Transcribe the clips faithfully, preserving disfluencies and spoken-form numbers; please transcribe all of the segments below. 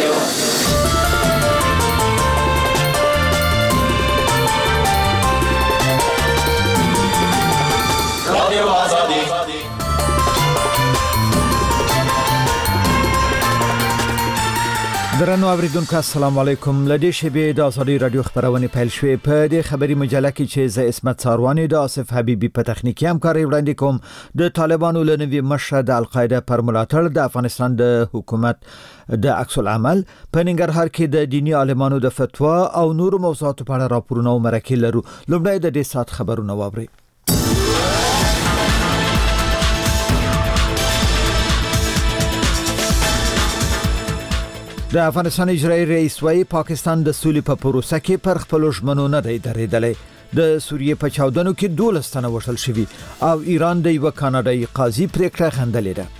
درنو اوریدونکو السلام علیکم. لدې شبې د ازادي رادیو خبرونه پیل شوې. په دې خبري مجله کې چې ز اسمت ساروانی د آصف حبیبی په تخنیکی همکاري وړاندې کوم. د طالبانو لنوي مشر د القاعده پر ملاتړ د افغانستان د حکومت د عکس العمل په ننګرهار کې د دینی عالمانو د فتوا او نورو موضوعاتو په اړه راپورونه او مرکې لرو. لومړی د دې سات خبرونه واورئ. د افغانستان اجرایي رئیس وايي پاکستان د سولې په پروسه کې پر خپل ژمنو نه دی درېدلی. د سوریې په چاودنو کې دولس تنه وژل شوي او ایران د یو کاناډایي قاضي پریکړه غندلې ده.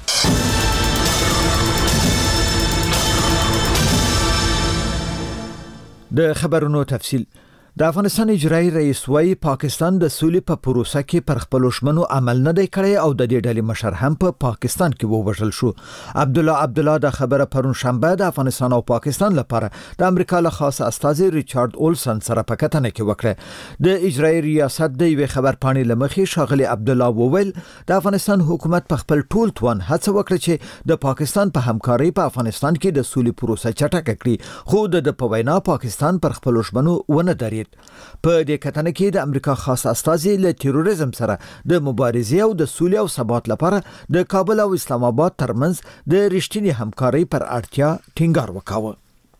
د خبرونو تفصیل. د افغانستان اجرایي رئیس وايي پاکستان د سولې په پروسه کې پر خپل ژمنو عمل نه دی کړی او د دې ډلې مشر هم په پا پاکستان کې ووژل شو. عبد الله عبد الله د خبره پرون شنبه د افغانستان او پاکستان لپاره د امریکا له خاص استازي ریچارډ اولسن سره په کتنه کې وکړه. د اجرایي ریاست د یو خبر پاڼې لمخې شاغلي عبد الله وویل د افغانستان حکومت په خپل ټول توان هڅه وکړه چې د پاکستان په همکارۍ په افغانستان کې د سولې پروسه چټکه کړي، خو د په وینا پاکستان پر خپل ژمنو ونه درېد. په دې کتنه کې د امریکا خاص استازي له تروریزم سره د مبارزې او د سولې او ثبات لپاره د کابل او اسلام آباد ترمنځ د رښتینی همکارۍ پر اړتیا ټینګار وکاوه.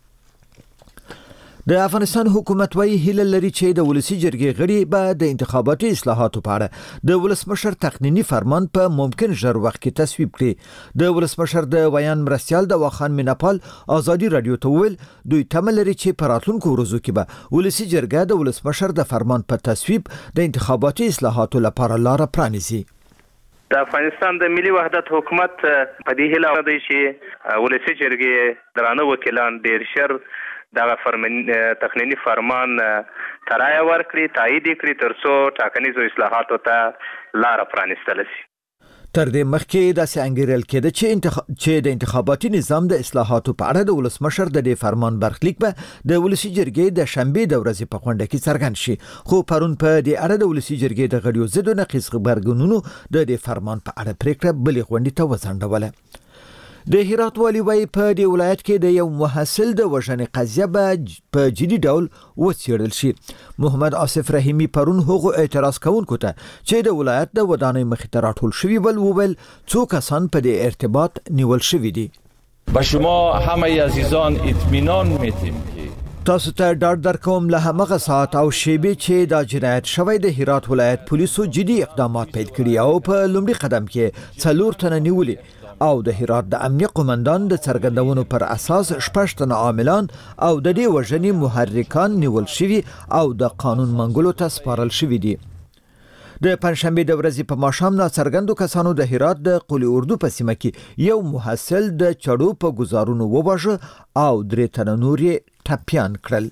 د افغانستان حکومت وايي هیله لري چې د ولسی جرګې غړي به د انتخاباتي اصلاحاتو په اړه د ولسمشر تقنینی فرمان په ممکن ژر وخت کې تصویب کړي. د ولسمشر د ویان مرستيال د واخان میناپال ازادي رادیو ته ویل دوی تمه لري چې په راتلونکو ورځو کې به ولسی جرګه د ولسمشر د فرمان په تصویب د انتخاباتي اصلاحاتو لپاره لار پرانیزي. د افغانستان د ملي وحدت حکومت په دې هیله دی چې ولسی جرګې درانه وکیلان ډیر شر دغه فرمان تخنینی فرمان ترای ورکړي تایید کړي ترڅو ټاکنیزو اصلاحاتو ته لار پرانیستل شي. تر دې مخکې د سانګریل کې چې انتخاب چې د انتخاباتي نظام د اصلاحاتو په اړه د ولسمشر د دې فرمان برخلیک به د ولسی جرګې د شنبې د ورځې په غونډه کې څرګند شي، خو پرون په دې اړه د ولسی جرګې د غړیو ضد نقیض خبرګونونو د دې فرمان په اړه پریکړه بلې غونډې ته وځنډوله. د هرات والی وايي په دې ولایت کې د یو محصل د وژنې قضیه به په جدي ډول وڅېړل شي. محمد آصف رحیمی پرون هغه اعتراض کوونکو ته چې د ولایت د ودانۍ مخې ته راټول شوي ول وویل څو کسان په دې ارتباط نیول شوي دي. به شما همه عزیزان اطمینان میدیم که تاسو ته ډاډ درکوم له همغه ساعت او شیبې چې دا جنایت شوی د هرات ولایت پولیسو جدي اقدامات پیل کړي او په لومړي قدم کې څلور تنه نیولې او د هرات د امنیه قومندان د څرګندونو پر اساس شپږ تنه عاملان او د دې وژنې محرکان نیول شوي او د قانون منګولو ته سپارل شوي دي. د پنځشنبه د ورځې په ماښام ناڅرګندو کسانو د هرات د قلی اردو په سیمه کې یو محصل د چړو په گزارونو وواژه او درې تنه نور یې ټپیان کړل.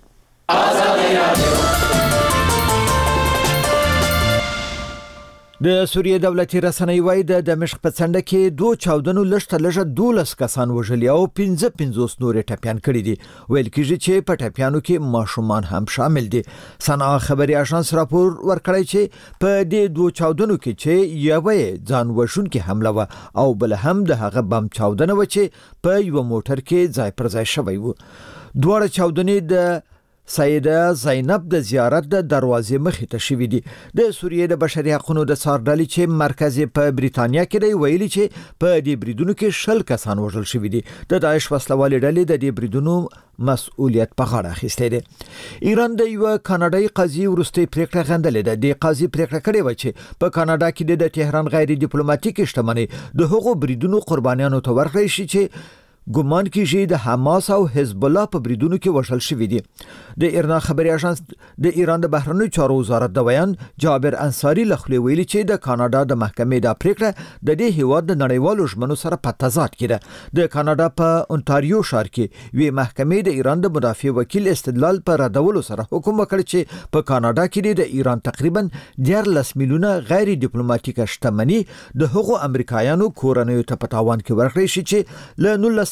د سوریې دولتي رسنۍ وايي د دمشق په څنډه کې دوه چاودنو لږ لږه دولس کسان وژلي او پنځه پنځوس نور ټپیان کړي دي. ویل کېږي چې په ټپیانو کې ماشومان هم شامل دي. صنعا خبري اژانس راپور ورکړی چې په دې دوه چاودنو کې چې یوه ځان وژونکې حمله و او بل هم د هغه بم چاودنه و چې په یو موټر کې ځای پر ځای شوی و. دواړه چاودنې د سیده زینب د زیارت د دروازې مخې ته شوې دي. د سوریې د بشري حقوقو د څار ډلې چې مرکز په بریتانیا کې دی ویلي چې په دې بریدونو کې شل کسان وژل شوي دي. د داعش وسلوالې ډلې د دې بریدونو مسؤلیت په غاړه اخیستی دی. ایران د یو کاناډایي قاضي وروستۍ پریکړه غندلې ده. د قاضي پریکړه کړې و چې په کاناډا کې د تهران غیر ډیپلوماټیک شتمنۍ د هغو بریدونو قربانیانو ته ورکړی شي چې ګومان کیږي د حماس او حزب الله په بریدونو کې وژل شوي دي. د ایرنا خبري اژانس د ایران د بهرنیو چارو وزارت د بیان جابر انصاری لخوا ویلي چې د کاناډا د محکمې د پریکړه د دې هیواد د نړیوالو ژمنو سره په تضاد کې ده. د کاناډا په اونټاریو ښار کې وی محکمې د ایران د مدافع وکیل استدلال پر ردولو سره حکم وکړ چې په کاناډا کې د ایران تقریبا دیارلس میلیونه غیر ډیپلوماټیک شتمنۍ د هغو امریکایانو کورنیو ته په تاوان کې ورکړی شي چې له نولس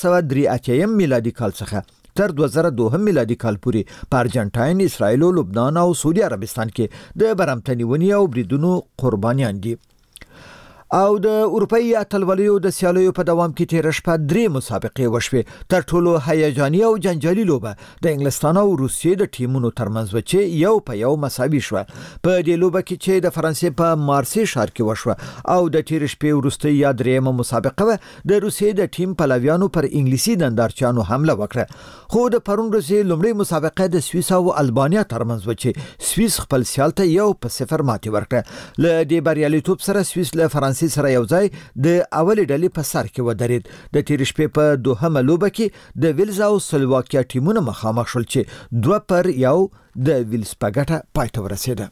سوه درې اتیا میلادي کال څخه تر دوه زره دوه میلادي کال پورې په ارجنټاین، اسرائیل، لبنان او سعودي عربستان کې د برمتنیونی او بریدونو قربانیان دي. او د اروپאי اتلولیو د سیالیو په دوام کې تیر شپه درې مسابقې وشوې. تر ټولو هیجاني او جنجالي لوبه د انګلستان او روسیې د ټیمونو ترمنځ و چې یو په یو مساوي شو. په دې لوبه کې چې د فرانسې په مارسی ښار کې وشوه او د تیر شپې وروسته یا درېمه مسابقه و د روسیې د ټیم پلویانو پر انګلیسي نندارچیانو حمله وکړه. خو د پرون ورځې لومړی مسابقه د سویس او البانیا ترمنځ و چې سویس خپل سیال ته یو په صفر ماتې ورکړه. له دې بریالیتوب سره سویس له فرانسې سره یو ځای د اولې ډلې په سر کې ودرید. د تیر شپې په دوهمه لوبه کې د ویلز او سلواکیا ټیمونه مخامخ شول چې دوه پر یو د ویلز په ګټه پای ته ورسېده.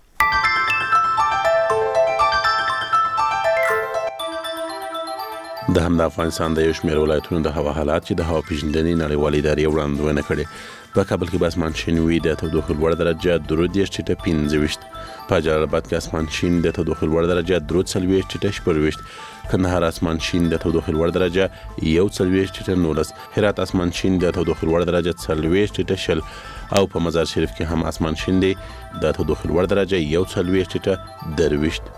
د هم د افغانستان د یو شمېر ولایتونو د هوا حالات چې د هوا پیژندنې نړیوالې ادارې وړاندوینه کړې. په کابل کې به اسمان شین وي، د تودوخې لوړه درجه درې دېرش ټیټه پنځه ویشت. په جلال آباد کې اسمان شین، د تودوخې لوړه درجه درې څلوېښت ټیټه شپږ ویشت. کندهار اسمان شین، د تودوخې لوړه درجه یو څلوېښت ټیټه نولس. هرات اسمان شین، د تودوخې لوړه درجه څلوېښت ټیټه شل. او په مزار شریف کې هم اسمان شین دی، د تودوخې لوړه درجه یو څلوېښت ټیټه درویشت.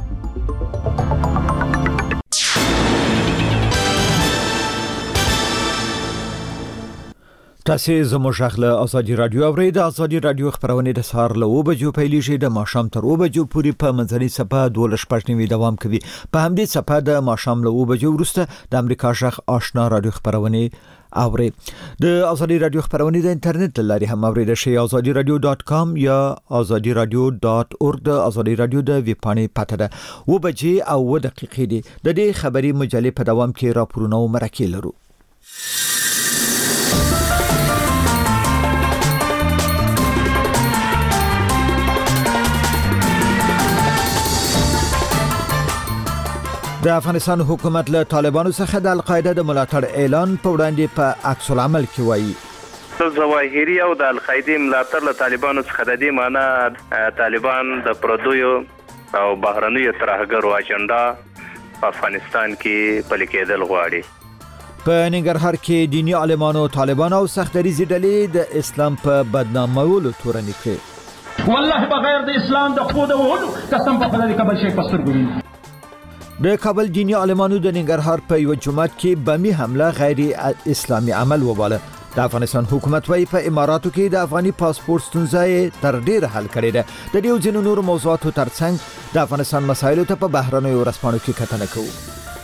تاسو زموږ غږ له ازادي رادیو اورئ. د ازادي رادیو خبرونه د سهار له اوه بجو پیلېږي، د ماښام تر اوه بجو پورې په منځنۍ صفحه دولس شپږ نیمې دوام کوي. په همدې صفحه د ماښام له اوه بجو وروسته د امریکا غږ آشنا رادیو خبرونه اورئ. د ازادي رادیو خبرونه د انټرنیټ له لارې هم اوریدل شي. ازادي رادیو ډاټ کام یا ازادي رادیو ډاټ اورګ د ازادي رادیو د ویب پاڼې پته ده. اوه بجې او اوه دقیقې دي. د دې خبري مجلې په دوام کې راپورونه او مرکې لرو. د افغانستان حکومت له طالبانو څخه د القاعده د ملاتړ اعلان په وړاندې په عکس العمل کې وایي. ظواهري او د القاعده ملاتړ له طالبانو څخه د دې معنی طالبان د پردیو او بهرنیو ترهګرو اجنډا په افغانستان کې پلي کېدل غواړي. په ننګرهار کې دینی عالمانو طالبان او سختدریزي ډلې د اسلام په بدنامولو تورن کړي. والله بغیر د اسلام د خود وهلو قسم په خدای کبل شي پستر ګوین. د کابل دینی عالمانو د ننګرهار په یو جماعت کې بمي حمله غیر اسلامي عمل وباله. د افغانستان حکومت وايي په اماراتو کې د افغاني پاسپورت ستونزه تر ډیره حل کړې ده. د دې ځینو نور موضوعاتو ترڅنګ د افغانستان مسایلو ته په بهرنیو ورځپاڼو کې کتنه کوو.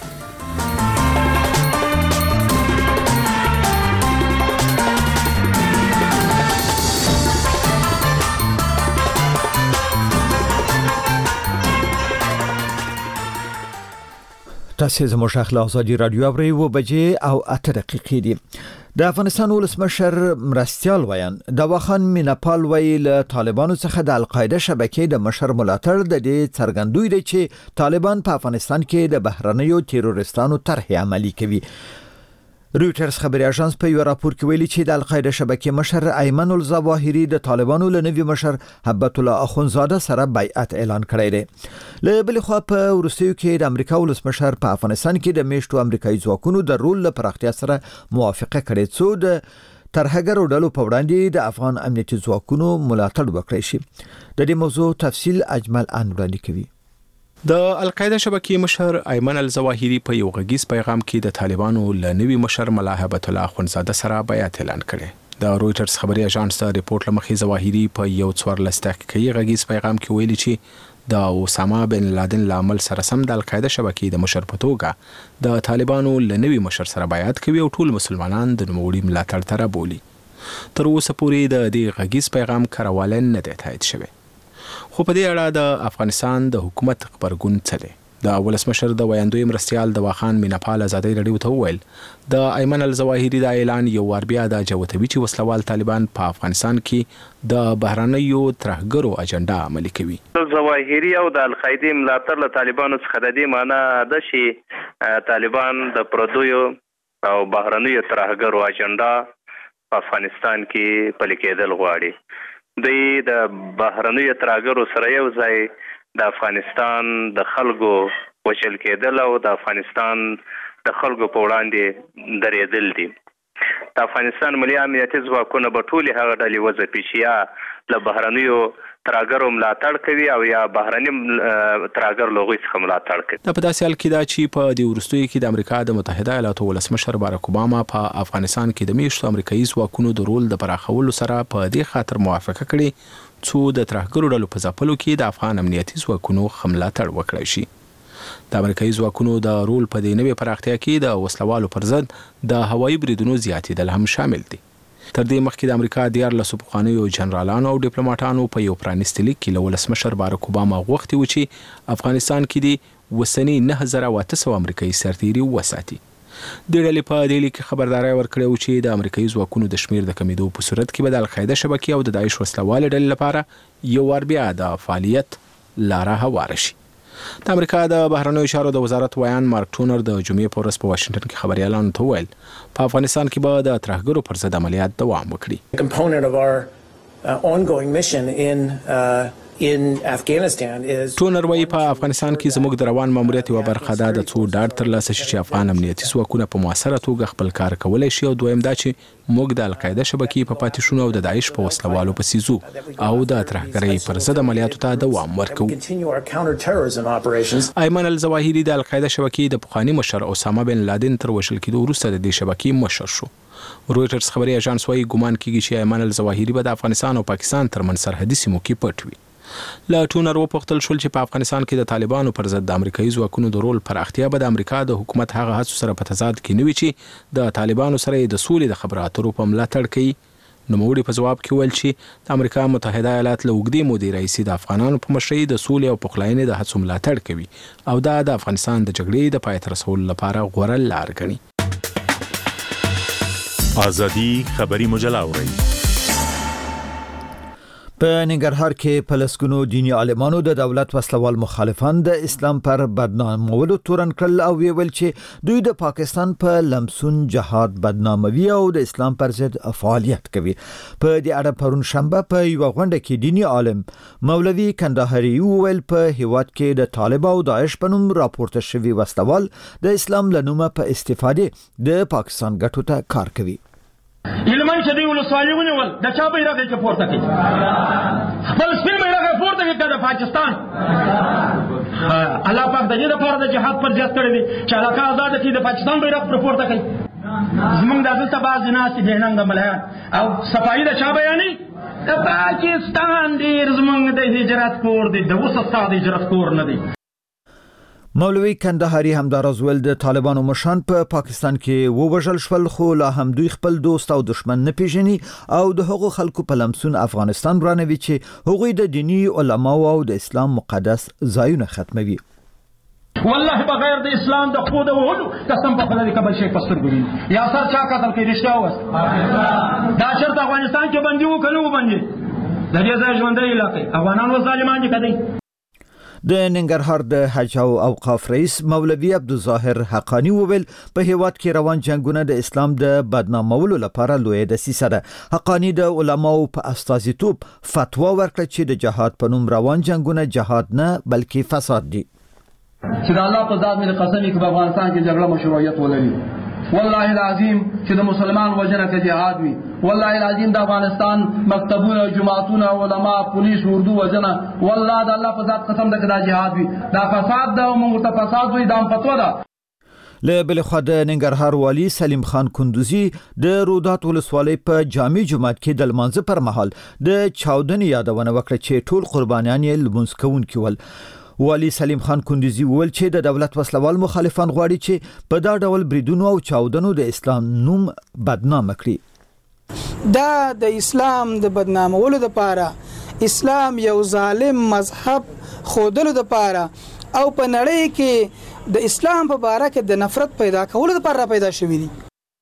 تاسو زموږ غږ له ازادي رادیو اورئ. اوه بجې او اته دقیقې دي. د افغانستان ولسمشر مرستیال ویان دواخان میناپال ویل له طالبانو څخه د القاعده شبکې د مشر ملاتړ د دې څرګندوي دی چې طالبان په افغانستان کې د بهرنیو تیرورستانو طرح عملي کوي. رویټرز خبري اژانس په یو راپور کې ویلي چې د القاعده شبکې مشر ایمن الظواهري د طالبانو له نوي مشر حبت الله اخونزاده سره بیعت اعلان کړی دی. له بل خوا په وروستیو کې د امریکا ولسمشر په افغانستان کې د میشتو امریکایي ځواکونو د رول لپاره پراختیا سره موافقه کړې څو د ترهګرو ډلو په وړاندې د افغان امنیتي ځواکونو ملاتړ وکړي شي. د دې موضوع تفصیل اجمل ان وړاندې کوي. د القاعده شبکې مشر ایمن الظواهري په یو غږیز پیغام کې د طالبانو له نوي مشر ملا حبت الله اخونزاده سره بیعت اعلان کړي. د رویټرز خبري اژانس د ریپورت لمخې ظواهري په یو څوارلس دقیقې غږیز پیغام کې ویلي چې د اسامه بن لادن لامل سره سم د القاعده شبکې د مشر په توګه د طالبانو له نوي مشر سره بیعت کوي او ټول مسلمانان د نوموړي ملاتړ ته رابولي. تر اوسه پورې د دې غږیز پیغام کارواله نه دی تایید شوی. خو په دې اړه د افغانستان د حکومت خبرګون څه دی؟ د ولسمشر د ویاندوی مرستیال دواخان میناپال ازادي رادیو ته وویل د ایمن الظواهري د اعلان یو وار بیا د جوتوي چې وسلوال طالبان په افغانستان کې د بهرنیو ترهګرو اجنډا عملي کوي. ظواهري او د القاعده ملاتړ له طالبانو څخه د دې معنی ده چې طالبان د پردیو او بهرنیو ترهګرو اجنډا په افغانستان کې پلي کېدل غواړي. دوی د بهرنیو ترهګرو سره یو ځای د افغانستان د خلکو وچل کېدل او د افغانستان د خلکو په وړاندې درېدل دي. د افغانستان ملي امنیتي ځواکونه به ټولې هغه ډلې وځپي چې یا له بهرنیو ترهګرو ملاتړ کوي او یا بهرني ترهګر له هغوی څخه ملاتړ کوي. دا په داسې حال کې ده چې په دې وروستیو کې د امریکا د متحده ایالاتو ولسمشر باراک اوباما په افغانستان کې د میشتو امریکایي ځواکونو د رول د پراخولو سره په دې خاطر موافقه کړې څو د ترهګرو ډلو په ځپلو کې د افغان امنیتي ځواکونو ښه ملاتړ وکړی شي. د امریکایي ځواکونو د رول په دې نوې پراختیا کې د وسلوالو پر ضد د هوایي بریدونو زیاتېدل هم شامل دي. تر دې مخکې د امریکا دیارلسو پخوانیو جنرالانو او ډیپلوماټانو په یو پرانیستي لیک کې له ولسمشر باراک اوباما غوښتي و چې افغانستان کې د اوسني نهه زره او اته سوه امریکایي سرتیري وساتي. د ډلې په دې لیک کې خبرداری ورکړې و چې د امریکایي ځواکونو د شمیر د کمیدو په صورت کې به د القاعده شبکې او د داعش وسلوالې ډلې لپاره یو وار بیا د فعالیت لاره هواره شي. د امریکا د بهرنیو چارو د وزارت ویان مارک ټونر د جمعې په ورځ په واشنګټن کې خبريالانو ته وویل په افغانستان کې به د ترهګرو پر ضد عملیات دوام وکړي. component of our uh, ongoing mission in uh, in Afghanistan is ټونر وايي په افغانستان کې زموږ د روان ماموریت یو برخه ده د څو ډاډ ترلاسه شي چې افغان امنیتي ځواکونه په موثره توګه خپل کار کولای شي او دویم دا چې موږ د القاعده شبکې په پاتې شونو او د داعش په وسلوالو په سيزو او د ترهګرۍ پر ضد عملیاتو ته دوام ورکوو. ایمن الظواهري د القاعده شبکې د پخوانی مشر اسامه بن لادن تر وشل کېدو وروسته د دې شبکې مشر شو. رويټرز خبري اژانس وايي ګومان کیږي چې ایمن الظواهري به د افغانستان او پاکستان ترمنځ سرحدي سیمو کې پټ وي. لا ټونر وپوښتل شول چې په افغانستان کې د طالبانو پر ضد د امریکایي ځواکونو د رول پراختیا به د امریکا د حکومت هغه هڅو سره په تضاد کې نه وي چې د طالبانو سره د سولې د خبرو اترو په ملاتړ کوي. نوموړي په جواب کې ویل چې د امریکا متحده ایالات له اوږدې مودې راهیسې د افغانانو په مشرۍ د سولې او پخلاینې د هڅو ملاتړ کوي او دا د افغانستان د جګړې د پای ته رسولو لپاره غوره لار ګڼي. آزادي خبري مجله اورئ. په ننګرهار کې پلسکونو دینی عالمانو د دولت وسلوال مخالفان د اسلام پر بدنامولو تورن کړل او ویل چې دوی د پاکستان په لمسون جهاد بدناموي او د اسلام پر ضد فعالیت کوي. په دې اړه پرون شنبه په یو غونډه کې دینی عالم مولوي کندهاري ویل په هیواد کې د طالب او داعش په نوم راپورته شوی وسلوال د اسلام لنومه په استفاده د پاکستان ګټو ته کار کوي. علمان چې دی ولسوالي ونیول د چا بیرغ یې پورته کړي خپل سپین بیرغ یې پورته کړي د پاکستان. الله پاک د دې لپاره د جهاد پر ځای کړی دی چې علاقه آزاد کړي د پاکستان بیرغ پر پورته کړي. زمونږ د دلته بعض ناس دي ننګ ملایان او صفایي د چا بیانې د پاکستان ډیر زمونږ د هجرت کور دی د اوس ستاسو هجرت کور نه دی. مولوي کندهاري همداراز ول د طالبانو مشان په پا پاکستان کې ووژل شول خو لا هم دوی خپل دوست او دشمن نه پیژني او د هغو خلکو په لمسون افغانستان برانوي چې هغوی د دینی علماو او د اسلام مقدس ځایونه ختموي. والله بغیر د اسلام د خود وهلو قسم په خدای کبل شي پستر ګوري یا سر چا قتل کوي رښتیا وست دا شرط افغانستان کې باندې وکړو باندې د دې ځای ژوندۍ علاقې افغانان و ظالمان دي کدی. د ننګرهار د حج او اوقاف رئیس مولوي عبدالظاهر حقانی وویل په هیواد کې روان جنگونه د اسلام د بدنامولو لپاره لوی دسیسه ده. حقانی د علماو په استازیتوب فتوا ورکړه چې د جهاد په نوم روان جنگونه جهاد نه بلکې فساد دي. چې د الله په ذات مې قسم کې په افغانستان کې جګړه مشروعیت ولري والله العظیم چې د مسلمان وجنه کې جهاد وي والله العظیم د افغانستان مکتبونه جماعتونه علما پولیس اردو وجنه والله د الله په ذات قسم ده چې دا جهاد وي دا فساد ده او موږ ته فساد وي دا فتوا ده. له بل خو د ننګرهار والی سلیم خان کندوزی د رودات ولسوالۍ په جامع جماعت کې د لمانځه پر مهال د چاودنې یادونه وکړه چې ټول قربانیان یې لمونځ کوونکي ول. والی سلیم خان کندوزی وویل چې د دولت وسلوال مخالفان غواړي چې په دا ډول بریدونو او چاودنو د اسلام نوم بدنام کړي. دا د اسلام د بدنامولو لپاره اسلام یو ظالم مذهب خودلو لپاره او په نړۍ کې د اسلام په اړه کې د نفرت پیدا کولو لپاره پیدا شوی دی.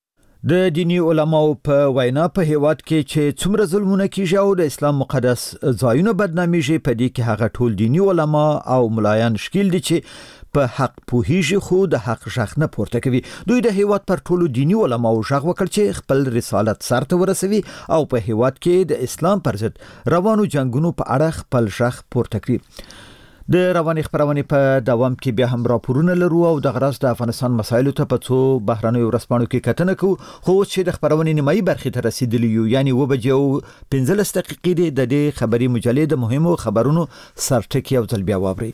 د دینی علماو په وینا په هیواد کې چې څومره ظلمونه کیږي او د اسلام مقدس ځایونه بدناميږي په دې کې هغه ټول دینی علما او ملایان شکیل دي چې په حق پوهیږي خو د حق ژغ نه پورته کوي. دوی د هیواد پر ټولو دینی علماو ژغ وکړ چې خپل رسالت سرته ورسوي او په هیواد کې د اسلام پر ضد روانو جنگونو په اړه خپل ژغ پورته کړي. د رواني خبرونې په دوام کې بیا هم راپورونه لرو او د غرض د افغانستان مسایلو ته په څو بهرنیو ورځپاڼو کې کتنه کوو، خو چې د خبرونې نیمایي برخې ته رسیدلی یو، یعنی و بجې او پنځلس دقیقې دي د دې خبري مجلې د مهمو خبرونو سرټکی او ځل بیا واوري.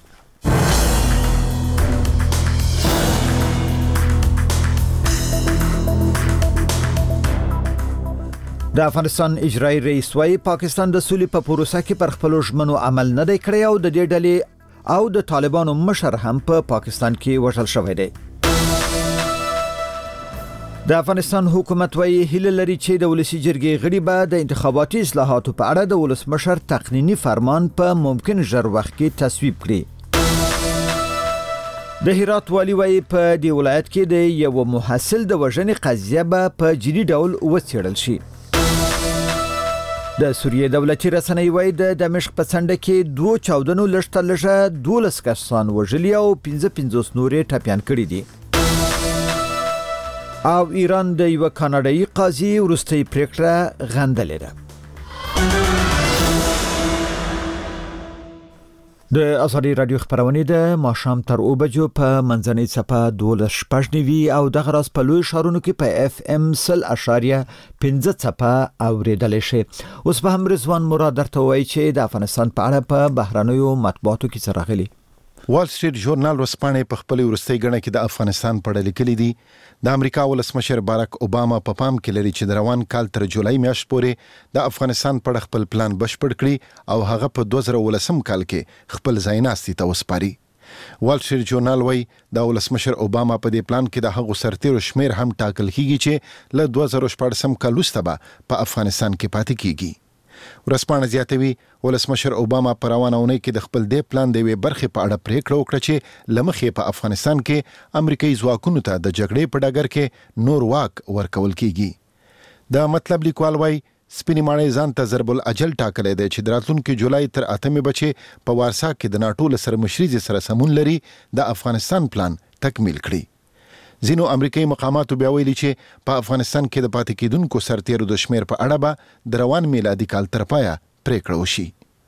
د افغانستان اجرایي رئیس وايي پاکستان د سولې په پروسه کې پر خپل ژمنو عمل نه دی کړی او د دې ډلې او د طالبانو مشر هم په پا پاکستان کې وژل شوی دی. د افغانستان حکومت وايي هیله لري چې د ولسی جرګې غړي به د انتخاباتي اصلاحاتو په اړه د ولسمشر تقنینی فرمان په ممکن ژر وخت کې تصویب کړي. د هرات والی وايي په دې ولایت کې د یو محصل د وژنې قضیه به په جدي ډول وڅېړل شي. د سوریې دولتي رسنۍ وايي د دمشق په څنډه کې دوه چاودنو لږ لږه دولس کسان وژلي او پنځه پنځوس نورې ټپیان کړي دي. او ایران د یو کاناډایي قاضي وروستۍ پریکړه غندلې ده. د ازادي رادیو خبرونه ده ماښام تر او بجو په منځنۍ صفه دولس شپږ نیوي او د غراس په لوی شهرونو کې په اف ام سل اشاریه پنځه صفه اوریدل شي. اوس به هم رضوان مراد درته وایي چې د افغانستان په اړه په بهرنیو مطبوعاتو کې څه راغلي. وال سټریټ ژورنال ورځپاڼې په خپل ورستۍ غڼه کې د افغانستان په اړه لیکلي دي. د امریکا ولسمشر باراک اوباما په پام کې لري چې د روان کال تر جولای میاشت پورې د افغانستان په اړه خپل پلان بشپړ کړي او هغه په دوه زره ولسم کال کې خپل ځایناستي ته وسپاري. وال سټریټ ژورنال وايي د ولسمشر اوباما په دې پلان کې د هغو سرتیرو شمیر هم ټاکل کیږي چې له دوه زره شپږم کال وروسته به په افغانستان کې پاتې کیږي. ورځپاڼه زیاتوي ولسمشر اوباما په روانه اونۍ کې د خپل دې پلان د یوې برخې په اړه پریکړه وکړه چې له مخې په افغانستان کې امریکایي ځواکونو ته د جګړې په ډګر کې نور واک ورکول کیږي. د مطلب لیکوال وايي سپینې ماڼۍ ځان ته ضرب الاجل ټاکلی دی چې د راتلونکي جولای تر اتمې بچې په وارسا کې د ناټو له سرمشري سره سمون لري د افغانستان پلان تکمیل کړي. ځینو امریکایي مقاماتو بیا ویلي چې په افغانستان کې د پاتې کېدونکو سرتیرو د شمیر په اړه به د روان میلادي کال تر پایه پریکړه وشي.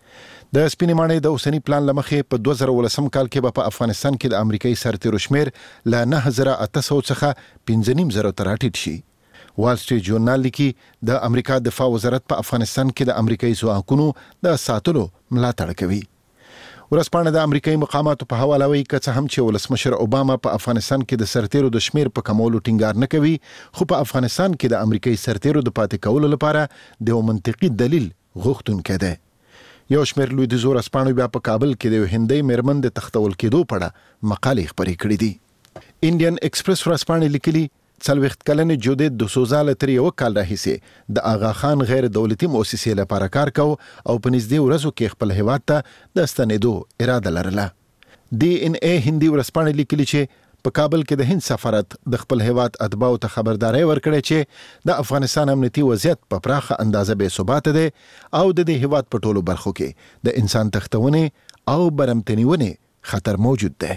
د سپینې ماڼۍ د اوسني پلان له مخې په دوه زره ولسم کال کې به په افغانستان کې د امریکایي سرتیرو شمیر له نه زره اته سوه څخه پنځه نیم زره ته راټیټ شي. وال سټریټ ژورنال لیکي د امریکا دفاع وزارت په افغانستان کې د امریکایي ځواکونو د ساتلو ملاتړ کوي. ورځپاڼه د امریکایي مقاماتو په حواله وایي که څه هم چې ولسمشر اوباما په افغانستان کې د سرتیرو د شمیر په کمولو ټینګار نه کوي، خو په افغانستان کې د امریکایي سرتیرو د پاتې کولو لپاره د یو منطقي دلیل غوښتونکی دی. یو شمیر لویدیځو ورځپاڼو بیا په کابل کې د یو هندۍ میرمن د تختول کېدو په اړه مقالې خپرې کړې دي. انډین ایکسپریس ورځپاڼې لیکلي څلوېښت کلنې جودت دوسوزا له تر یو کال راهیسې د آغا خان غیر دولتي مؤسسې لپاره کار کو او په نږدې ورځو کې خپل هیواد ته د ستنېدو اراده لرله. ډي ان اے هندي ورځپاڼې لیکلي چې په کابل کې د هند سفارت د خپل هیواد اتباعو ته خبرداري ورکړې چې د افغانستان امنیتي وضعیت په پراخه اندازه بې ثباته دی او د دې هیواد په ټولو برخو کې د انسان تښتونې او برمتنیونې خطر موجود دی.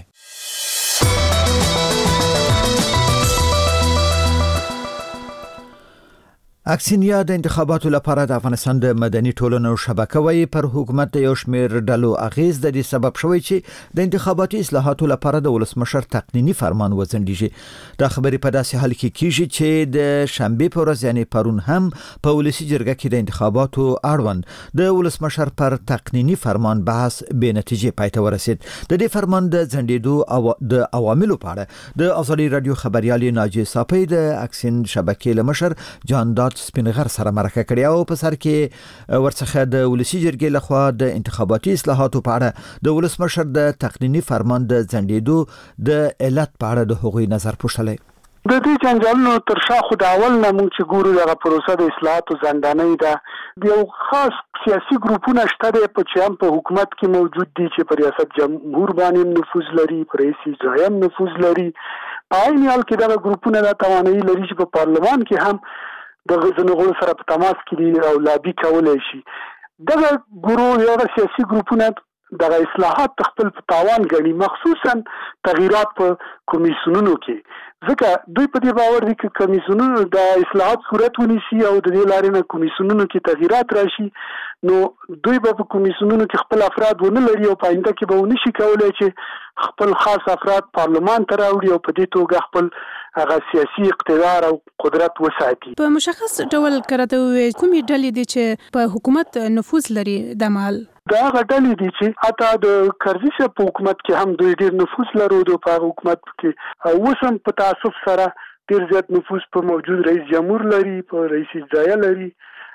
اکسینیا د انتخاباتو لپاره د افغانستان د مدني ټولنو شبکه وايي پر حکومت د یو شمیر ډلو اغیز د دې سبب شوی چې د انتخاباتي اصلاحاتو لپاره د ولسمشر تقنینی فرمان وځنډیږي. دا خبرې په داسې حال کې کیږي چې د شنبه په ورځ یعنی پرون هم په ولسی جرګه کې د انتخاباتو اړوند د ولسمشر پر تقنینی فرمان بحث بې نتیجې پای ته ورسید. د دې فرمان د ځنډېدو او د عواملو په اړه د ازادي رادیو خبريال ناجی صافی د اکسین شبکې لمشر جان دات سپینغر سره مرکه کړې او په سر کې ورڅخه د ولسی جرګې لخوا د انتخاباتي اصلاحاتو په اړه د ولسمشر د تقنینی فرمان د ځنډېدو د علت په اړه د هغوی نظر پوښتلی. د دې جنجالونو تر شا خو د اول نه موږ چې ګورو دغه پروسه د اصلاحاتو ځنډانۍ ده. یو خاص سیاسي ګروپونه شته دی په چې هم په حکومت کې موجود دي چې په ریاست جمهور باندې نفوذ لري، په رئیس اجرایه هم نفوذ لري. په عین حال کې دغه ګروپونه دا توانایي لري چې په پارلمان کې هم د غزنغړو سره په تماس کې دي او لابي کولای شي. دغه ګروه یا سیاسي ګروپونه دغه اصلاحات خپل په تاوان غني، مخصوصا تغییرات په کمیسیونونو کې. ځکه دوی په دې باور دي چې کمیسیونونو د اصلاحات صورت ونیسي او د دې لارې نه کمیسیونونو کې تغییرات راشي نو دوی به په کمیسیونونو کې خپل افراد ونه لري او په آینده کې به ونه شي کولی چې خپل خاص افراد پارلمان ته راوړي او په دې توګه خپل هغه سیاسي اقتدار او قدرت وساتي. په مشخص ډول کرته وي کومې ډلې دي چې په حکومت نفوذ لري د مال دا هغه ډلې دي چې حتی د کرزي صاحب په حکومت کې هم دوی ډېر نفوذ لرلو په هغه حکومت کې اوس هم په تاسف سره ډېر زیات نفوذ په موجود رئیس جمهور لري په رئیس ځایه لري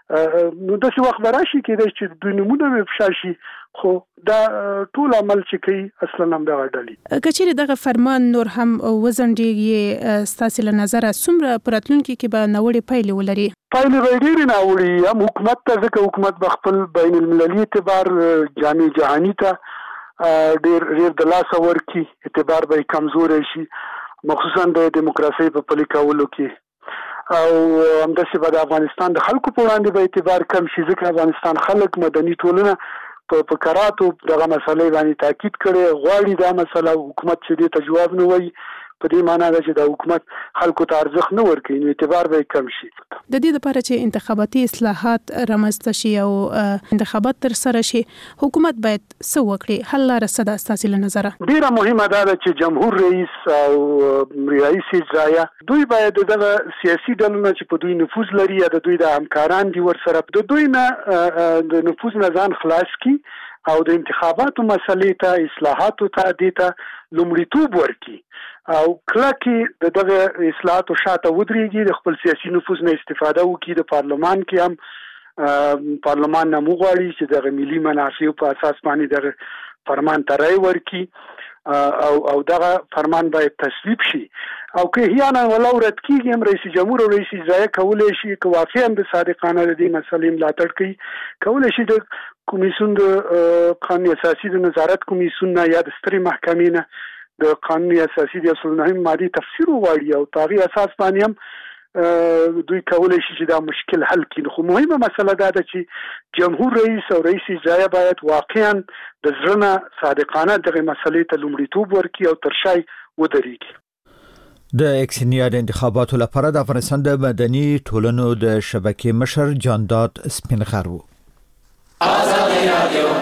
نو داسې وخت به راشي کېدای چې دوی نومونه به افشا شي خو دا ټول عمل چې کوي اصلا هم دغه ډلې که چیرې دغه فرمان نور هم وزنډېږي ستاسې له نظره څومره په راتلونکي کې به ناوړې پایلې ولري؟ پایلې به ډېرې ناوړې هم حکومت ته ځکه حکومت به خپل بین المللي اعتبار جامع جهاني ته ډېر ډېر د لاسه ورکړي اعتبار به یې کمزوری شي مخصوصا د دیموکراسۍ په پلي کولو کې او همداسې به د افغانستان د خلکو په وړاندې به اعتبار کم شي ځکه افغانستان خلک مدني ټولنه په فقراتو دغه مسلې باندې تاکید کړي غواړي دا مسله حکومت چې دې ته جواب نه وایي په دې معنی ده چې د حکومت خلکو ته ارزښت نه ورکوي نو اعتبار به کم شي. د دې لپاره چې انتخاباتي اصلاحات رامنځته شي او انتخابات تر سره شي حکومت باید څه وکړي حل لاره څه ده ستاسې له نظره؟ ډېره مهمه دا ده چې جمهور رئیس او رئیس اجرایه دوی باید دغه سیاسي ډلونه چې په دوی نفوذ لري یا د دوی د همکاران دي ورسره د دوی نه د نفوذ نه ځان خلاص کړي او د انتخاباتو مسلې ته اصلاحاتو ته دې ته لومړیتوب ورکړي او کله کې د دغه اصلاحاتو شاته ودرېږي د خپل سیاسي نفوذ نه استفاده وکړي د پارلمان کې هم پارلمان نه وغواړي چې دغه ملي منافعو په اساس باندې دغه فرمان ته رای ورکړي او او دغه فرمان باید تصویب شي او که هیانا ولا ورت کیږي هم رئیس جمهور او رئیس ځای کولای شي که واقعا د صادقانه د دې مسلې ملاتړ کوي کولای شي د کمیسیون د قانون اساسي د نظارت کمیسیون نه یا د سترې محکمې نه د قانون اساسي د اصل نهم مادي تفسیر وغواړي او په هغې اساس باندې هم دوی کولی شي چې دا مشکل حل کړي خو مهمه مسله دا ده چې جمهور رئیس او رئیس اجرایه باید واقعا د زړه نه صادقانه دغه مسلې ته لومړیتوب ورکړي او تر شای ودرېږي. د اکسنیا د انتخاباتو لپاره د افغانستان د مدني ټولنو د شبکې مشر جانداد سپینغر و. آزادي رادیو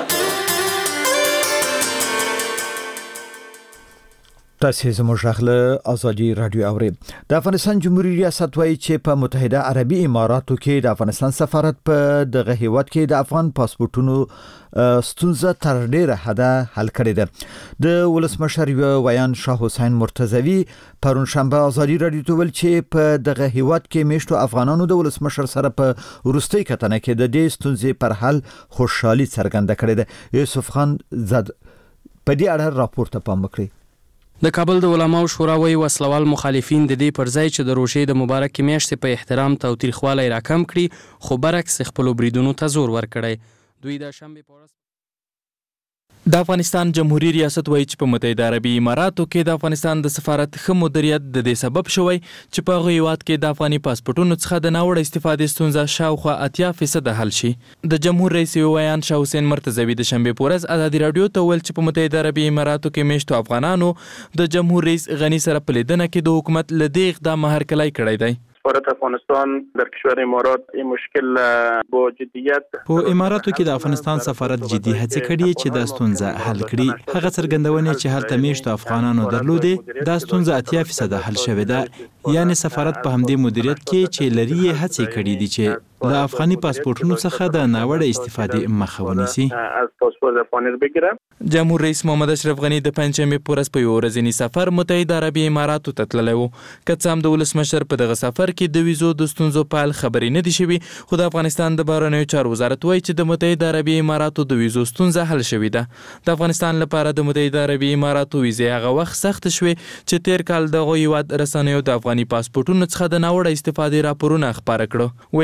تاسو زموږ غږ ازادي رادیو اوري. د افغانستان جمهوریت ریاست وایي چې په متحده عربي اماراتو کې د افغانستان سفارت په دغه هیواد کې د افغان پاسپورتونو ستونزه تر ډیره حده حل کړې ده. د ولسمشر ویان شاه حسین مرتضوی پرون شنبه ازادي رادیو ته ویل چې په دغه هیواد کې میشتو افغانانو د ولسمشر سره په وروستۍ کتنه کې د دې ستونزې پر حل خوشحالي څرګنده کړې ده. یوسف خان زد په دې اړه راپور ته پام وکړي. د کابل د علماو شورا وایي وسلوال مخالفین د دې پر ځای چې د روژې د مبارکې میاشتې په احترام تاوتریخوالی راکم کړي خو برعکس خپلو بریدونو ته زور ورکړی. دوی د شنبې په ورځ د افغانستان جمهوریت ریاست وایي چې په متحده عربي اماراتو کې د افغانستان د سفارت ښه مدیریت د دې سبب شوی چې په هغه هیواد کې د افغاني پاسپورټونو څخه د ناوړه استفادې ستونزه شاوخوا اتیا فیصده حل شي. د جمهور رئیس ویان شاه حسین مرتضوی د شنبې په ورځ ازادي رادیو ته ویل چې په متحده عربي اماراتو کې میشتو افغانانو د جمهور رئیس غنی سره په لیدنه کې د حکومت له دې اقدام هرکلی کړی دی. سفارت افغانستان در کشور امارات این مشکل با جدیت په اماراتو کې د افغانستان سفارت جدي هڅې کړي چې د ستونزه حل کړي. هغه څرګندونه چې هلته میشتو افغانانو درلودې د ستونزه اتیا فیصده حل شوې ده یعنی سفارت په همدې مدیریت کې چې لري هڅې کړي دي چې د افغاني پاسپورتونو څخه د ناوړه استفادې مخه ونیسي. از پاسپورت افغانی بگیرم. جمهور رئیس محمد اشرف غنی د پنځمې په ورځ په یو ورځني سفر متحده عربي اماراتو ته تللی و. که څه هم د ولسمشر په دغه سفر کې د ویزو د ستونزو په اړه خبرې نه دي شوي خو د افغانستان د بهرنیو چارو وزارت وایي چې د متحده عربي اماراتو د ویزو ستونزه حل شوې ده. د افغانستان لپاره د متحده عربي اماراتو ویزې هغه وخت سخت شوې چې تیر کال دغه هیواد رسنیو د افغاني پاسپورټونو څخه د ناوړه استفادې راپورونه خپاره کړو. ویل کېږي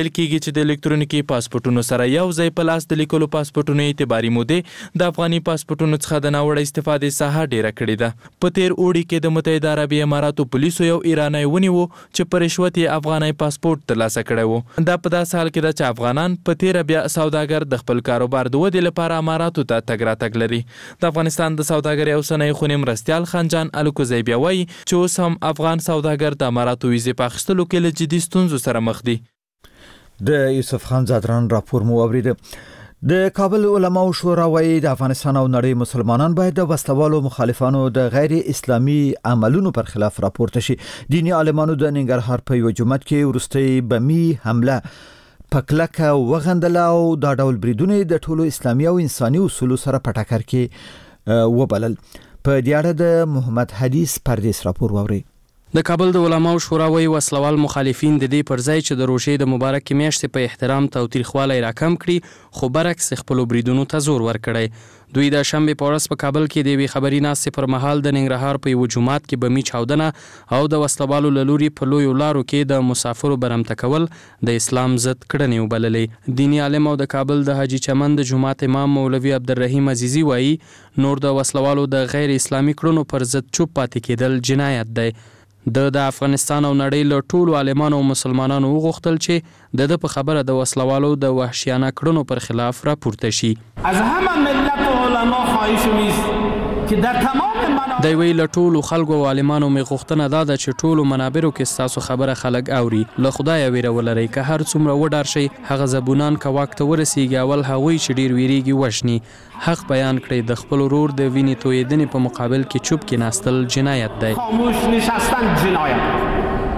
چې د الکترونیکي پاسپورتونو سره یو ځای په لاس د لیکلو پاسپورتونو اعتباري مودې د افغاني پاسپورتونو څخه د ناوړه استفادې ساحه ډیره کړې ده. په تیر اوړي کې د متحده عربي اماراتو پولیسو یو ایرانی ونیو چې په رشوت یې افغاني پاسپورت ترلاسه کړی و. دا په داسې حال کې ده چې افغانان په تیره بیا سوداګر د خپل کاروبار د ودې لپاره اماراتو ته تګ راتګ لري. د افغانستان د سوداګرۍ اوسنی خونې مرستیال خانجان الکوزی بیا وایي چې اوس هم افغان سوداګر د اماراتو ویزې په اخیستلو کې له جدي ستونزو سره مخ دي. د یوسف خان زادران راپور مو اوریده. د کابل علماو شورا وایي د افغانستان او نړۍ مسلمانان باید د وسلوالو مخالفانو د غیر اسلامي عملونو پر خلاف راپورته شي. دینی عالمانو د ننګرهار په یو جومات کې وروستۍ بمي حمله پکلکه وغندله او دا ډول بریدونه د ټولو اسلامي او انساني اصولو سره په ټکر کې وبلل. په دې اړه د محمد حدیث پردیس راپور واوري. د کابل د علماو شورا وایي وسلوال مخالفین د دې پر ځای چې د روژې د مبارکې میاشتې په احترام تاوتریخوالی راکم کړي خو برعکس خپلو بریدونو ته زور ورکړی. دوی د شنبې په ورځ په کابل کې د یوې خبري ناستې پر مهال د ننګرهار په یوه جومات کې بمي چاودنه او د وسلوالو له لوري په لویو لارو کې د مسافرو برمته کول د اسلام ضد کړنې وبللې. دیني عالم او د کابل د حاجي چمن د جومات امام مولوي عبدالرحیم عزیزي وایي نور د وسلوالو د غیر اسلامي کړنو پر ضد چوپ پاتې کېدل جنایت دی. د د افغانستان او نړۍ له ټولو عالمانو او مسلمانانو وغوښتل چې د د په خبره د وسلوالو د وحشیانه کړنو پر خلاف راپورته شي. از همه ملت و علما خواهش میست که در تمام منابع د وی له ټولو خلکو او عالمانو می غوښتنه ده چې ټولو منابرو کې ستاسو خبره خلک اوري. له خدای ویره ولرئ که هر څومره وډار شي هغه زبونان که واک ته ورسیږي اول هغوی چې ډیر ویریږي وژني. حق بیان کړئ. د خپل ورور د وینې تویېدنې په مقابل کې چوپ کېناستل جنایت دی. خاموش نشستن جنایت.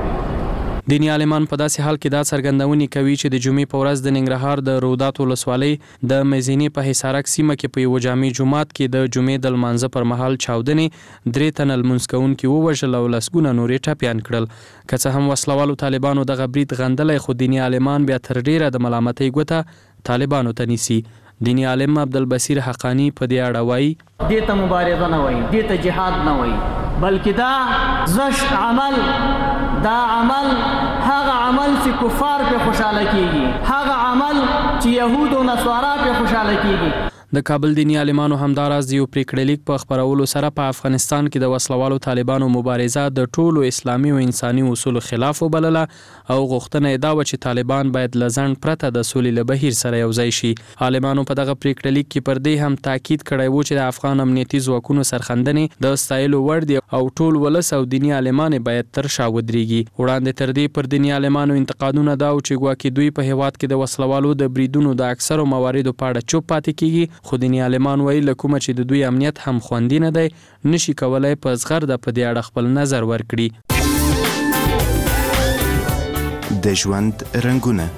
دینی عالمان په داسې حال کې دا څرګندونې کوي چې د جمعې په ورځ د ننګرهار د رودات ولسوالۍ د میزینې په حصارک سیمه کې په یوه جامع جومات کې د جمعې د لمانځه پر مهال چاودنې درې تنه لمونځ کوونکي ووژل او لسګونه نورې ټپیان کړل. که څه هم وسلوالو طالبانو دغه برید غندلی خو دینی عالمان بیا تر ډیره د ملامتۍ ګوته طالبانو ته نیسي. دینی عالم عبدالبصیر حقانی په دې اړه وایي دې ته مبارزه نه وایي، دې ته جهاد نه وایي، بلکې دا زشت عمل، دا عمل هغه عمل چې کفار په خوشاله کیږي، هغه عمل چې يهود او نصارا په خوشاله کیږي. د کابل دینی عالمانو همداراز د یو پریکړه لیک په خپرولو سره په افغانستان کې د وسلوالو طالبانو مبارزه د ټولو اسلامي او انساني اصولو خلاف وبلله او غوښتنه یې دا وه چې طالبان باید له ځنډ پرته د سولې له بهیر سره یوځای شي. عالمانو په دغه پریکړه لیک کې پر دې هم تاکید کړی و چې د افغان امنیتي ځواکونو سرښندنې د ستایلو وړ دي او ټول ولس او دینی عالمان باید تر شا ودرېږي. وړاندې تر دې پر دینی عالمانو انتقادونه دا و چې ګواکې دوی په هیواد کې د وسلوالو د بریدونو د اکثرو مواردو په اړه چوپ پاتې کیږي خو دینی عالمان وایي له کومه چې د دوی امنیت هم خوندي نه دی نشي کولی په زغرده په دې اړه خپل نظر ورکړي. د ژوند رنګونه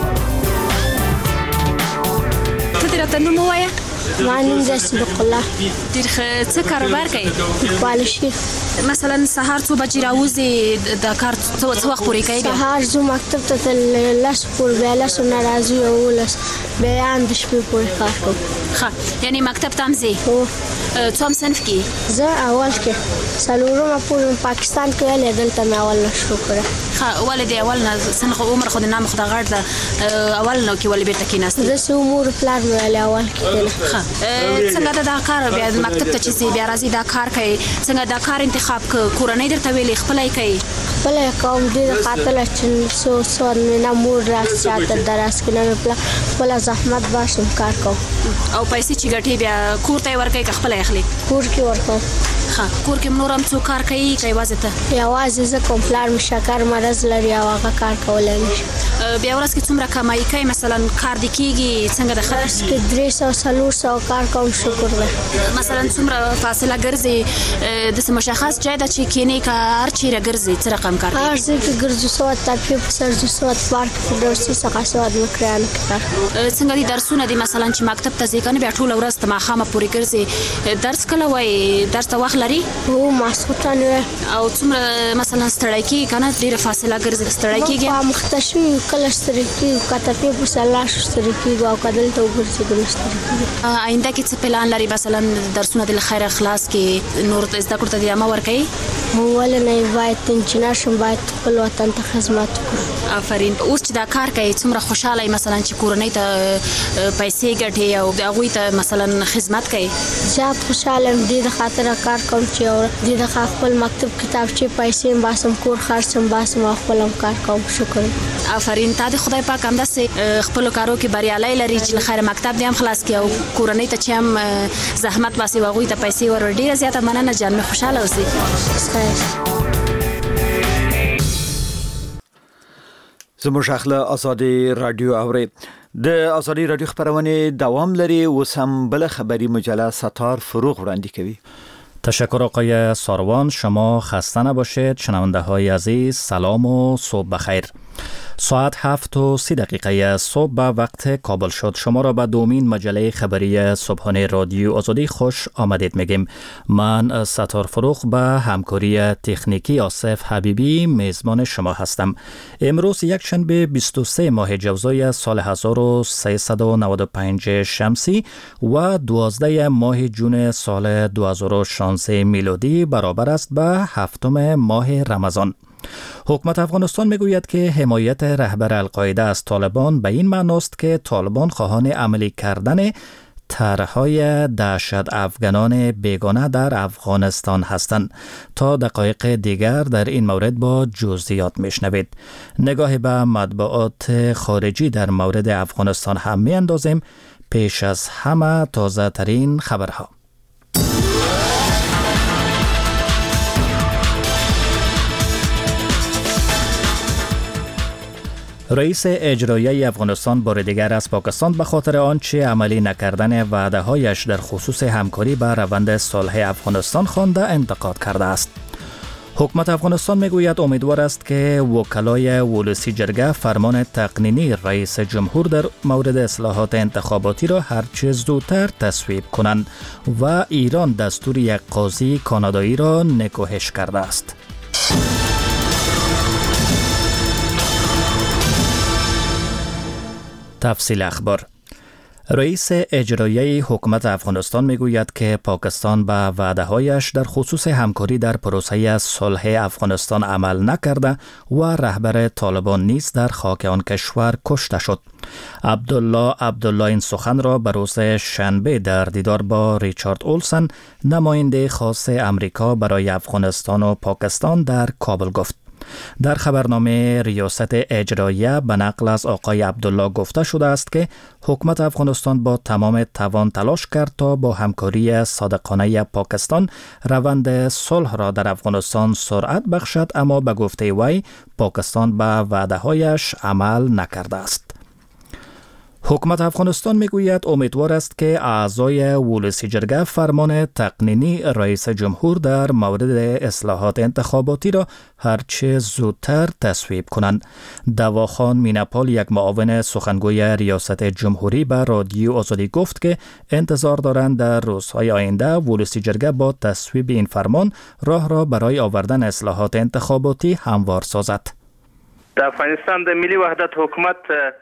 ته دې راته نوم ووایه. ما نوم دی صدیق الله. ډېر ښه. څه کاروبار کوې؟ پالشي. مثلا سهار څو بجې راوځې د کار څه وخت پورې کوې؟ سهار ځو مکتب ته تر لس پورې، بیا لسو نه راځو یولس، بیا هم د شپې پورې کار کوو. ښه، یعنې مکتب ته هم ځې؟ هو. څوم صنف کې؟ زه اول کې څلورمه پورې پاکستان کې ویلې، دلته مې اول نه شروع کړه. ښه، ولې دې اول نه سن خو عمر خو د نام خو د غټ ده، اول نه کې ولې بېرته کېناستې؟ داسې امور پلار مې ویلې اول کې. ښه، څنګه ده دا کار بیا مکتب ته چې ځې بیا راځې دا کار کوې، څنګه دا کار انتخاب که کورنۍ درته ویلې خپله یې کوې؟ خپله یې کوم. ډېره خاطره چې څو څو مې نه مور راسي چاته دراس کې نه مې پلار خپله زحمت باشم کار کوم. او پیسې چې ګټې بیا کور ته یې ورکوې که خپله یې اخلې؟ کور کې ورکوم. ښه، کور کې نور هم څوک کار کوي که یوازې ته؟ یوازې زه کوم. پلار مې شکر مرض لري او هغه کار کولی نه شي. بیا ورځ کې څومره کمایي کوې؟ مثلا کار دې کېږي څنګه د ورځ کې درې سوه څلور سوه کار کوم. شکر دی. مثلا څومره فاصله ګرځې؟ داسې مشخص ځای ده چې کښېنې که هر چېرې ګرځې څه رقم کار کوې؟ هر ځای کې ګرځو، سوات ترفیع په سر ځو، سوات پارک په ډرسي څخه سوات مکریانو کې کار. څنګه دي درسونه دي؟ مثلا چې مکتب ته ځې که نه بیا ټوله ورځ ته ماښامه پورې ګرځې، درس کله وایې؟ درس ته وخت لري؟ هو، ماسخوتن وی. او څومره مثلا ستړی کېږي که نه؟ ډېره فاصله ګرځې ستړی کېږي؟ موږ په مخته شوي کله ستړي کیږو کته په پسلا ستړي کیږو او کدل ته وګرځي ستړي آینده کې څه پلان لري مثلا درسونه د خیر اخلاص کې نور زده کړو ته د عامه ورکي ول نه باید انجنیر شم باید خپل وطن ته خدمت وکړم. آفرین. اوس چې دا کار کوي څومره خوشاله مثلا چې کورنۍ ته پیسې ګټي او هغه ته مثلا خدمت کوي؟ زیات خوشاله دي د خاطر کار کوم چې او د خپل مکتب کتاب چې پیسې باسم کور خرڅم باسم خپل کار کوم. شکر. آفرین. تا د خدای پاک هم داسې خپل کارو کې بریالي لري چې خیر مکتب دې هم خلاص کړي او کورنۍ ته چې هم زحمت واسي هغه ته پیسې ور ډیره زیاته مننه جان مې خوشاله اوسئ. زموږ اخله ازادي رادیو اوري د ازادي رادیو خبرونه دوام لري وسم بل خبری مجله ستار فروغ وړاندې کوي. تشکر آقای ساروان. شما خسته نباشید. شنونده های عزیز سلام و صبح بخیر. ساعت هفت و سی دقیقه صبح به وقت کابل شد. شما را به دومین مجله خبری صبحانه رادیو آزادی خوش آمدید میگیم. من ستار فروغ به همکاری تکنیکی آصف حبیبی میزبان شما هستم. امروز یک شنبه بیست و سه ماه جوزای سال هزار و سیصد و نود و پنج شمسی و دوازده ماه جون سال دو هزار و شانزده میلادی برابر است به هفتم ماه رمضان. حکومت افغانستان میگوید که حمایت رهبر القاعده از طالبان به این معنی است که طالبان خواهان عملی کردن طرح‌های دهشت افغانان بیگانه در افغانستان هستند. تا دقایق دیگر در این مورد با جزئیات میشنوید. نگاه به مطبوعات خارجی در مورد افغانستان هم میاندازیم. پیش از همه تازه ترین خبرها. رئیس اجرایی افغانستان بار دیگر از پاکستان به خاطر آنچه عملی نکردن وعده‌هایش در خصوص همکاری به روند صلح افغانستان خوانده انتقاد کرده است. حکومت افغانستان میگوید امیدوار است که وکلای ولسی جرگه فرمان تقنینی رئیس جمهور در مورد اصلاحات انتخاباتی را هرچه زودتر تصویب کنند و ایران دستور یک قاضی کانادایی را نکوهش کرده است. تفصیل اخبار. رئیس اجرایی حکومت افغانستان میگوید که پاکستان به وعده‌هایش در خصوص همکاری در پروسه صلح افغانستان عمل نکرده و رهبر طالبان نیز در خاک آن کشور کشته شد. عبدالله عبدالله این سخن را به روز شنبه در دیدار با ریچارد اولسن نماینده خاص امریکا برای افغانستان و پاکستان در کابل گفت. در خبرنامه ریاست اجراییه به نقل از آقای عبدالله گفته شده است که حکومت افغانستان با تمام توان تلاش کرد تا با همکاری صادقانه پاکستان روند صلح را در افغانستان سرعت بخشد، اما به گفته وی پاکستان به وعده‌هایش عمل نکرده است. حکومت افغانستان میگوید امیدوار است که اعضای ولسی جرگه فرمان تقنینی رئیس جمهور در مورد اصلاحات انتخاباتی را هرچه زودتر تصویب کنند. دواخان میناپال، یک معاون سخنگوی ریاست جمهوری، به رادیو آزادی گفت که انتظار دارند در روزهای آینده ولسی جرگه با تصویب این فرمان راه را برای آوردن اصلاحات انتخاباتی هموار سازد. د افغانستان د ملي وحدت حکومت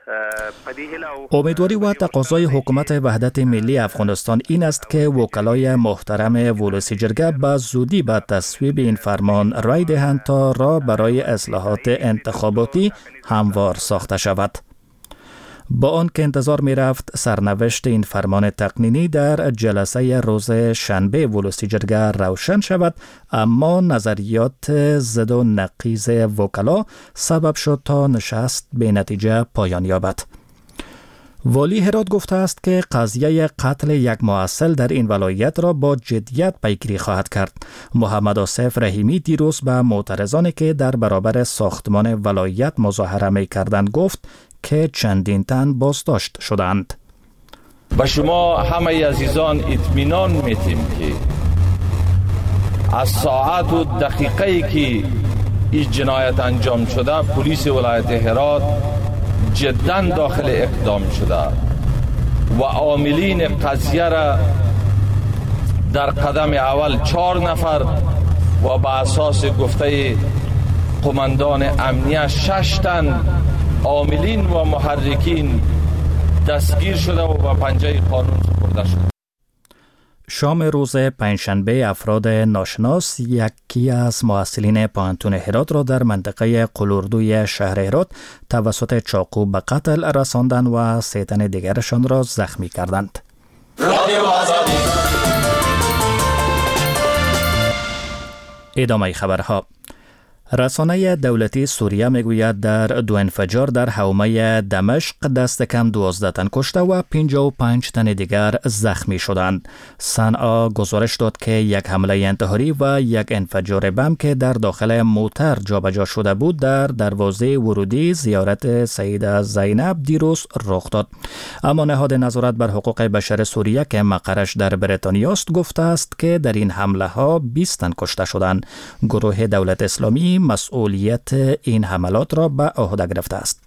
امیدواری و تقاضای حکومت وحدت ملی افغانستان این است که وکلای محترم ولسی جرگه به زودی به تصویب این فرمان رای دهند تا راه برای اصلاحات انتخاباتی هموار ساخته شود. با آن که انتظار می رفت سرنوشت این فرمان تقنینی در جلسه روز شنبه ولسی جرگه روشن شود، اما نظریات ضد و نقیض وکلا سبب شد تا نشست به نتیجه پایان یابد. والی هرات گفته است که قضیه قتل یک محصل در این ولایت را با جدیت پیگیری خواهد کرد. محمد آصف رحیمی دیروز به معترضانی که در برابر ساختمان ولایت مظاهره می کردند گفت که چندین تن بازداشت شدند. به شما همه عزیزان اطمینان میتیم که از ساعت و دقیقه‌ای که این جنایت انجام شده پلیس ولایت هرات جدا داخل اقدام شده و عاملین قضیه را در قدم اول چهار نفر و به اساس گفته قماندان امنیه شش تن عاملین و محرکین دستگیر شده و به پنجه قانون سپرده شد. شام روز پنجشنبه افراد ناشناس یکی از محصلین پانتون هرات را در منطقه قلوردوی شهر هرات توسط چاقو به قتل رساندند و سه تن دیگرشان را زخمی کردند. ادامه خبرها. رسانه دولتی سوریه میگوید در دو انفجار در حومه دمشق دست کم دوازده تن کشته و پنجاه و پنج تن دیگر زخمی شدند. صنعا گزارش داد که یک حمله انتحاری و یک انفجار بم که در داخل موتر جابجا شده بود در دروازه ورودی زیارت سیده زینب دیروز رخ داد. اما نهاد نظارت بر حقوق بشر سوریه که مقرش در بریتانیا است گفته است که در این حمله ها بیست تن کشته شدند. گروه دولت اسلامی مسئولیت این حملات را به عهده گرفته است.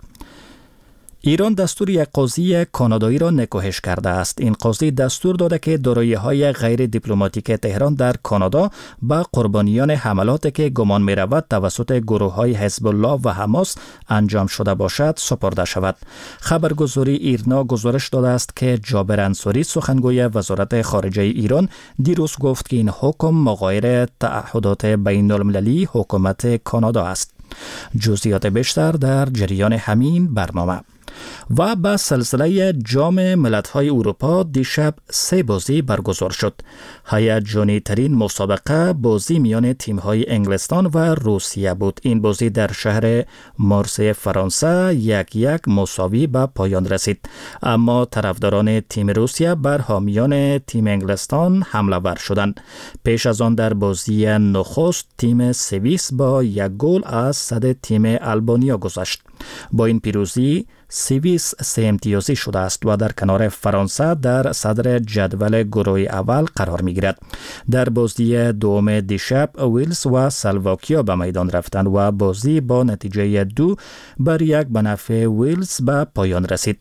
ایران دستور یک قاضی کانادایی را نکوهش کرده است. این قاضی دستور داده که دارایی‌های غیر دیپلماتیک تهران در کانادا به قربانیان حملاتی که گمان می‌رود توسط گروه‌های حزب الله و حماس انجام شده باشد سپرده شود. خبرگزاری ایرنا گزارش داده است که جابر انصاری سخنگوی وزارت خارجه ایران دیروز گفت که این حکم مغایر تعهدات بین‌المللی حکومت کانادا است. جزئیات بیشتر در جریان همین برنامه. و با سلسله جام ملت‌های اروپا دیشب سه بازی برگزار شد. هیجانی ترین مسابقه بازی میان تیم‌های انگلستان و روسیه بود. این بازی در شهر مارسی فرانسه یک یک مساوی به پایان رسید. اما طرفداران تیم روسیه بر حامیان تیم انگلستان حمله ور شدند. پیش از آن در بازی نخست تیم سوئیس با یک گل از صد تیم آلبانیا گذشت. با این پیروزی سوئیس سه امتیازی شده است و در کنار فرانسه در صدر جدول گروه اول قرار می گیرد. در بازی دوم دیشب ویلز و سلواکیا به میدان رفتند و بازی با نتیجه دو بر یک به نفع ویلز به پایان رسید.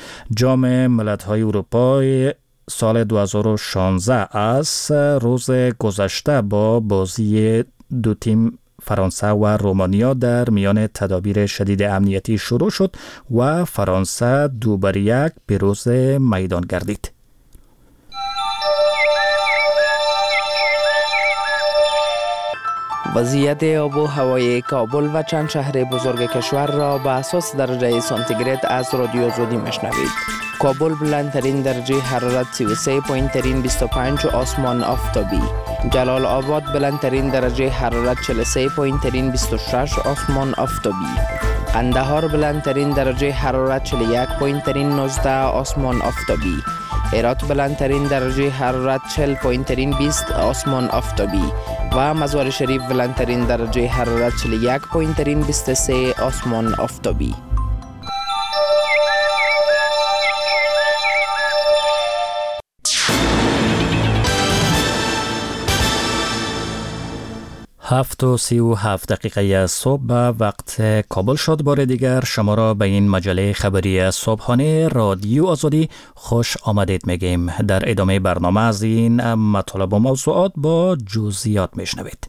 جام ملت‌های اروپا سال دو هزار و شانزده از روز گذشته با بازی دو تیم فرانسه و رومانیا در میان تدابیر شدید امنیتی شروع شد و فرانسه دو بر یک پیروز میدان گردید. وضعیت آب و هوای کابل و چند شهر بزرگ کشور را به اساس درجه سانتیگراد از رادیو زودی مشنوید. کابل بلندترین درجه حرارت سی و سه پوینت بیست و پنج آسمان آفتابی. جلال آباد بلندترین درجه حرارت چهل و سه پوینت بیست و شش آسمان آفتابی. قندهار بلندترین درجه حرارت چهل و یک پوینت نوزده آسمان آفتابی. هرات بلندترین درجه حرارت چهل پوینت بیست آسمان آفتابی و مزار شریف بلندترین درجه حرارت چهل و یک پوینت بیست و سه آسمان آفتابی. هفت و سی و هفت دقیقه صبح به وقت کابل شد. بار دیگر شما را به این مجله خبری صبحانه رادیو آزادی خوش آمدید میگیم. در ادامه برنامه از این مطالب و موضوعات با جزئیات میشنوید.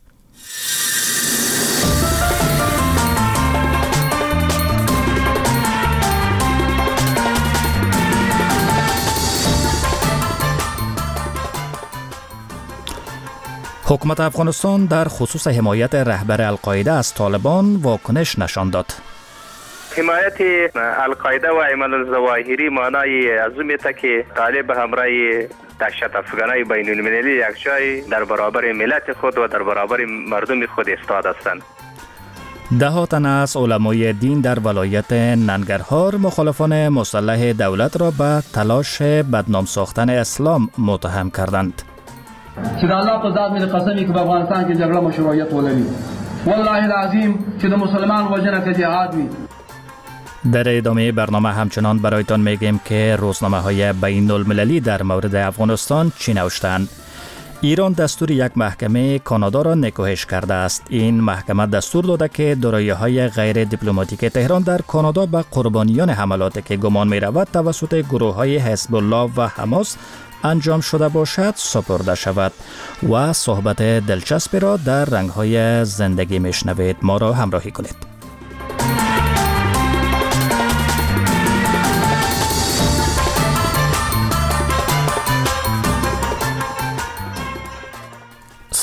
حکومت افغانستان در خصوص حمایت رهبر القاعده از طالبان واکنش نشان داد. حمایت القاعده و ایمن الظواهری معنای از این است که طالب همراه دهشت افغانای بین المللی یکجای در برابر ملت خود و در برابر مردم خود ایستاده هستند. ده تن از علمای دین در ولایت ننگرهار مخالفان مسلح دولت را به تلاش بدنام ساختن اسلام متهم کردند. چې د الله په ذات مې قسمی که په افغانستان کې جګړه مشروعیت ولري والله العظیم چې د مسلمان وجنه که جهاد وي. در ادامه برنامه همچنان برایتان میگیم که روزنامه های بین المللی در مورد افغانستان چی نوشتند. ایران دستور یک محکمه کانادا را نکوهش کرده است. این محکمه دستور داده که دارایی‌های غیر دیپلماتیک تهران در کانادا به قربانیان حملاتی که گمان می‌رود توسط گروه‌های حزب الله و حماس انجام شده باشد سپرده شود و صحبت دلچسبی را در رنگ‌های زندگی میشنوید. ما را همراهی کنید.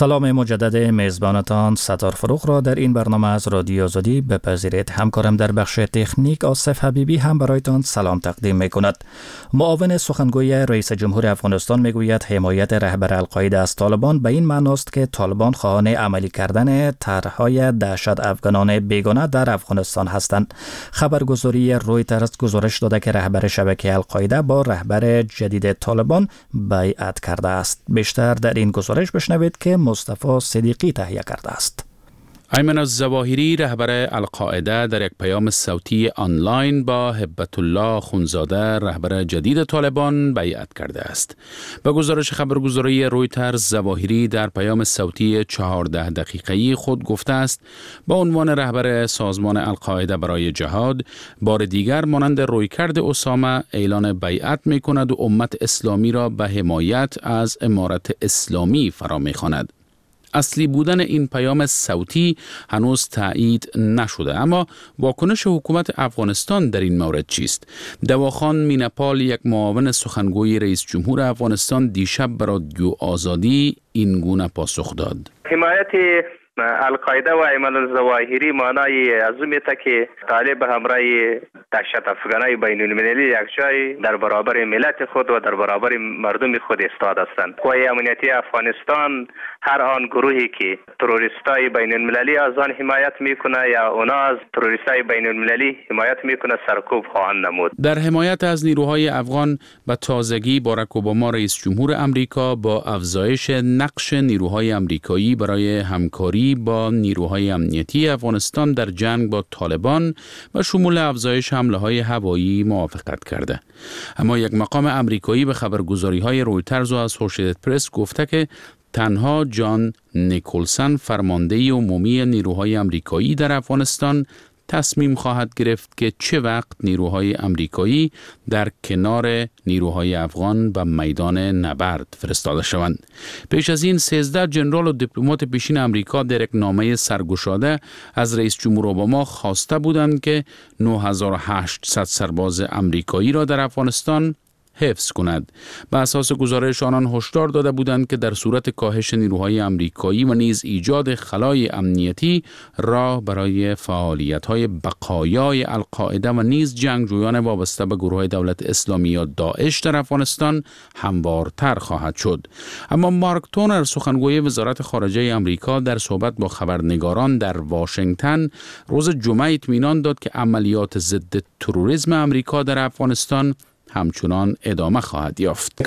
سلام مجدد میزبانتان ستار فروغ را در این برنامه از رادیو آزادی بپذیرید. همکارم در بخش تکنیک آصف حبیبی هم برایتان سلام تقدیم می کند. معاون سخنگوی رئیس جمهور افغانستان می گوید حمایت رهبر القاعده از طالبان به این معناست که طالبان خواهان عملی کردن طرح‌های دهشت افغانان بیگانه در افغانستان هستند. خبرگزاری رویترز گزارش داده که رهبر شبکه القاعده با رهبر جدید طالبان بیعت کرده است. بیشتر در این گزارش بشنوید که مصطفی صدیقی تهیه کرده است. ایمن الظواهری رهبر القاعده در یک پیام صوتی آنلاین با هبت الله خونزاده رهبر جدید طالبان بیعت کرده است. به گزارش خبرگزاری رویترز، ظواهری در پیام صوتی چهارده دقیقه‌ای خود گفته است با عنوان رهبر سازمان القاعده برای جهاد بار دیگر مانند رویکرد اسامه اعلان بیعت می‌کند و امت اسلامی را به حمایت از امارت اسلامی فرا می‌خواند. اصلی بودن این پیام صوتی هنوز تایید نشده، اما واکنش حکومت افغانستان در این مورد چیست؟ دواخان مینپال، یک معاون سخنگوی رئیس جمهور افغانستان، دیشب به رادیو آزادی این گونه پاسخ داد. حمایت القاعده و ایمن الظواهری معنای از اون میته که طالب همراه دهشت افغانای بین المللی یکجای در برابر ملت خود و در برابر مردم خود ایستاده هستند. قوای امنیتی افغانستان هر آن گروهی که تروریستای بین المللی از آن حمایت میکنه یا اونا از تروریستای بین المللی حمایت میکنه سرکوب خواهند نمود. در حمایت از نیروهای افغان به تازگی باراک اوباما رئیس جمهور امریکا با افزایش نقش نیروهای امریکایی برای همکاری با نیروهای امنیتی افغانستان در جنگ با طالبان و شمول افزایش حمله‌های هوایی موافقت کرده. اما یک مقام امریکایی به خبرگزاری‌های رویترز و اسوشییتد پرس گفته که تنها جان نیکولسن، فرمانده عمومی نیروهای امریکایی در افغانستان، تصمیم خواهد گرفت که چه وقت نیروهای امریکایی در کنار نیروهای افغان به میدان نبرد فرستاده شوند. پیش از این سیزده ژنرال و دیپلمات پیشین امریکا در یک نامه سرگشاده از رئیس جمهور اوباما خواسته بودند که نه هزار و هشتصد سرباز امریکایی را در افغانستان حفظ کند. به اساس گزارش آنان هشدار داده بودند که در صورت کاهش نیروهای امریکایی و نیز ایجاد خلای امنیتی راه برای فعالیت‌های بقایای القاعده و نیز جنگجویان وابسته به گروه دولت اسلامی یا داعش در افغانستان هموارتر خواهد شد. اما مارک تونر، سخنگوی وزارت خارجه امریکا، در صحبت با خبرنگاران در واشنگتن روز جمعه اطمینان داد که عملیات ضد تروریسم امریکا در افغانستان همچنان ادامه خواهد یافت.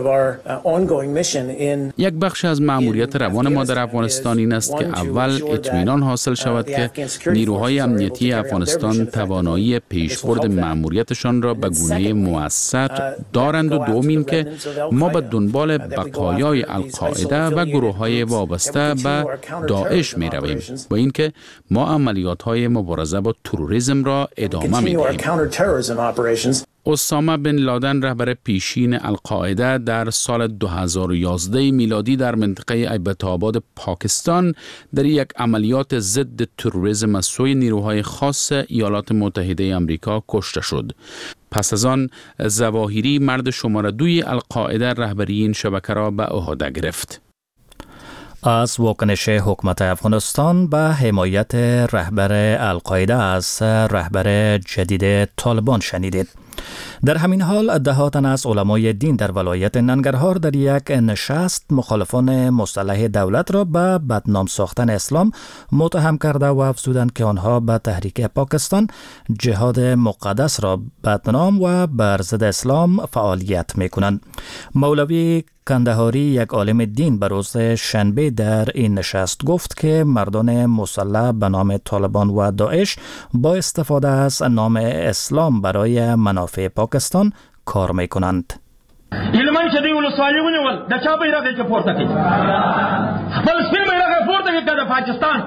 یک بخش از مأموریت روان ما در افغانستان این است که اول اطمینان حاصل شود که نیروهای امنیتی افغانستان توانایی پیشبرد مأموریتشان را به گونه مؤثر دارند و دوم این که ما به دنبال بقایای القاعده و گروه‌های وابسته به داعش می رویم و اینکه ما عملیات‌های مبارزه با تروریسم را ادامه می دهیم. اسامه بن لادن، رهبر پیشین القاعده، در سال دو هزار و یازده میلادی در منطقه ایبت‌آباد پاکستان در یک عملیات ضد تروریسم از سوی نیروهای خاص ایالات متحده آمریکا کشته شد. پس از آن ظواهری، مرد شماره دوی القاعده، رهبری این شبکه را به عهده گرفت. از واکنش حکومت افغانستان به حمایت رهبر القاعده از رهبر جدید طالبان شنیدید. در همین حال ده تن از علمای دین در ولایت ننگرهار در یک نشست مخالفان مصطلح دولت را به بدنام ساختن اسلام متهم کرده و افزودند که آنها به تحریک پاکستان جهاد مقدس را بدنام و بر ضد اسلام فعالیت می‌کنند. مولوی کندهاری، یک عالم دین، به روز شنبه در این نشست گفت که مردان مسلح به نام طالبان و داعش با استفاده از نام اسلام برای منافع پاکستان کار میکنند. علمان چې دی ولسوالۍ ونیول د چا بیرغ یې پورته کړي خپل سپین بیرغ یې پورته کړي د پاکستان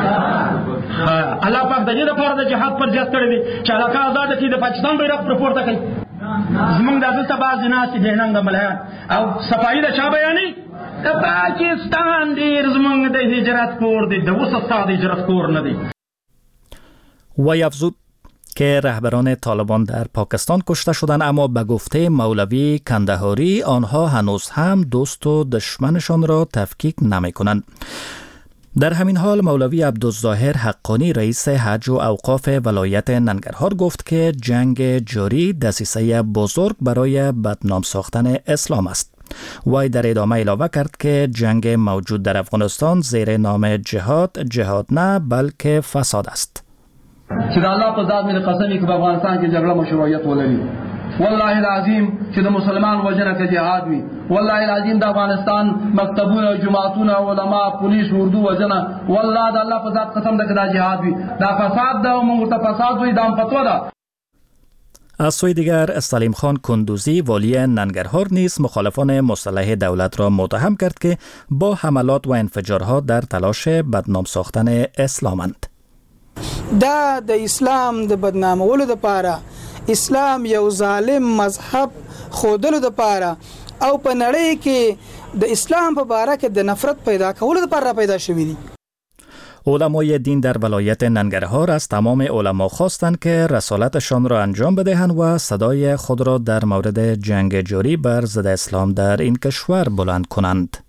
الله پاک د دې لپاره د جهاد پر ځای کړی دی چې علاقه آزاد کړي د پاکستان بیرغ پر پورته کړي. زمونږ دلته بعض ناس دي نن د ملایان او صفایي د چا بیانې د پاکستان ډېر زمونږ د هجرت کور دی، د اوس ستا د هجرت کور نه دی. و افزود که رهبران طالبان در پاکستان کشته شدند، اما به گفته مولوی کندهاری آنها هنوز هم دوست و دشمنشان را تفکیک نمی کنند. در همین حال مولوی عبدالظاهر حقانی رئیس حج و اوقاف ولایت ننگرهار گفت که جنگ جاری دسیسه بزرگ برای بدنام ساختن اسلام است. وی در ادامه علاوه کرد که جنگ موجود در افغانستان زیر نام جهاد جهاد نه بلکه فساد است. چې د الله په ذات مې قسم چې په افغانستان کې جګړه مشروعیت ولري، والله العظیم چې د مسلمان وجنه کې جهاد وي، والله العظیم د افغانستان مکتبونه جماعتونه علما پولیس اردو وجنه، والله د الله په ذات قسم ده چې دا جهاد وي، دا فساد ده او موږ ته فساد وي، دا فتوا ده. از سوی دیگر سلیم خان کندوزی والی ننگرهار نیز مخالفان مسلح دولت را متهم کرد که با حملات و انفجارها در تلاش بدنام ساختن اسلامند. دا د اسلام د بدنامولو د پاره اسلام یو ظالم مذهب خودلو د پاره او په نړۍ کې د اسلام په باره کې د نفرت پیدا کولو د پاره پیدا شوی دی. علمای دین در ولایت ننگرهار از تمام علما خواستند که رسالتشان را انجام بدهند و صدای خود را در مورد جنگ جاری بر ضد اسلام در این کشور بلند کنند.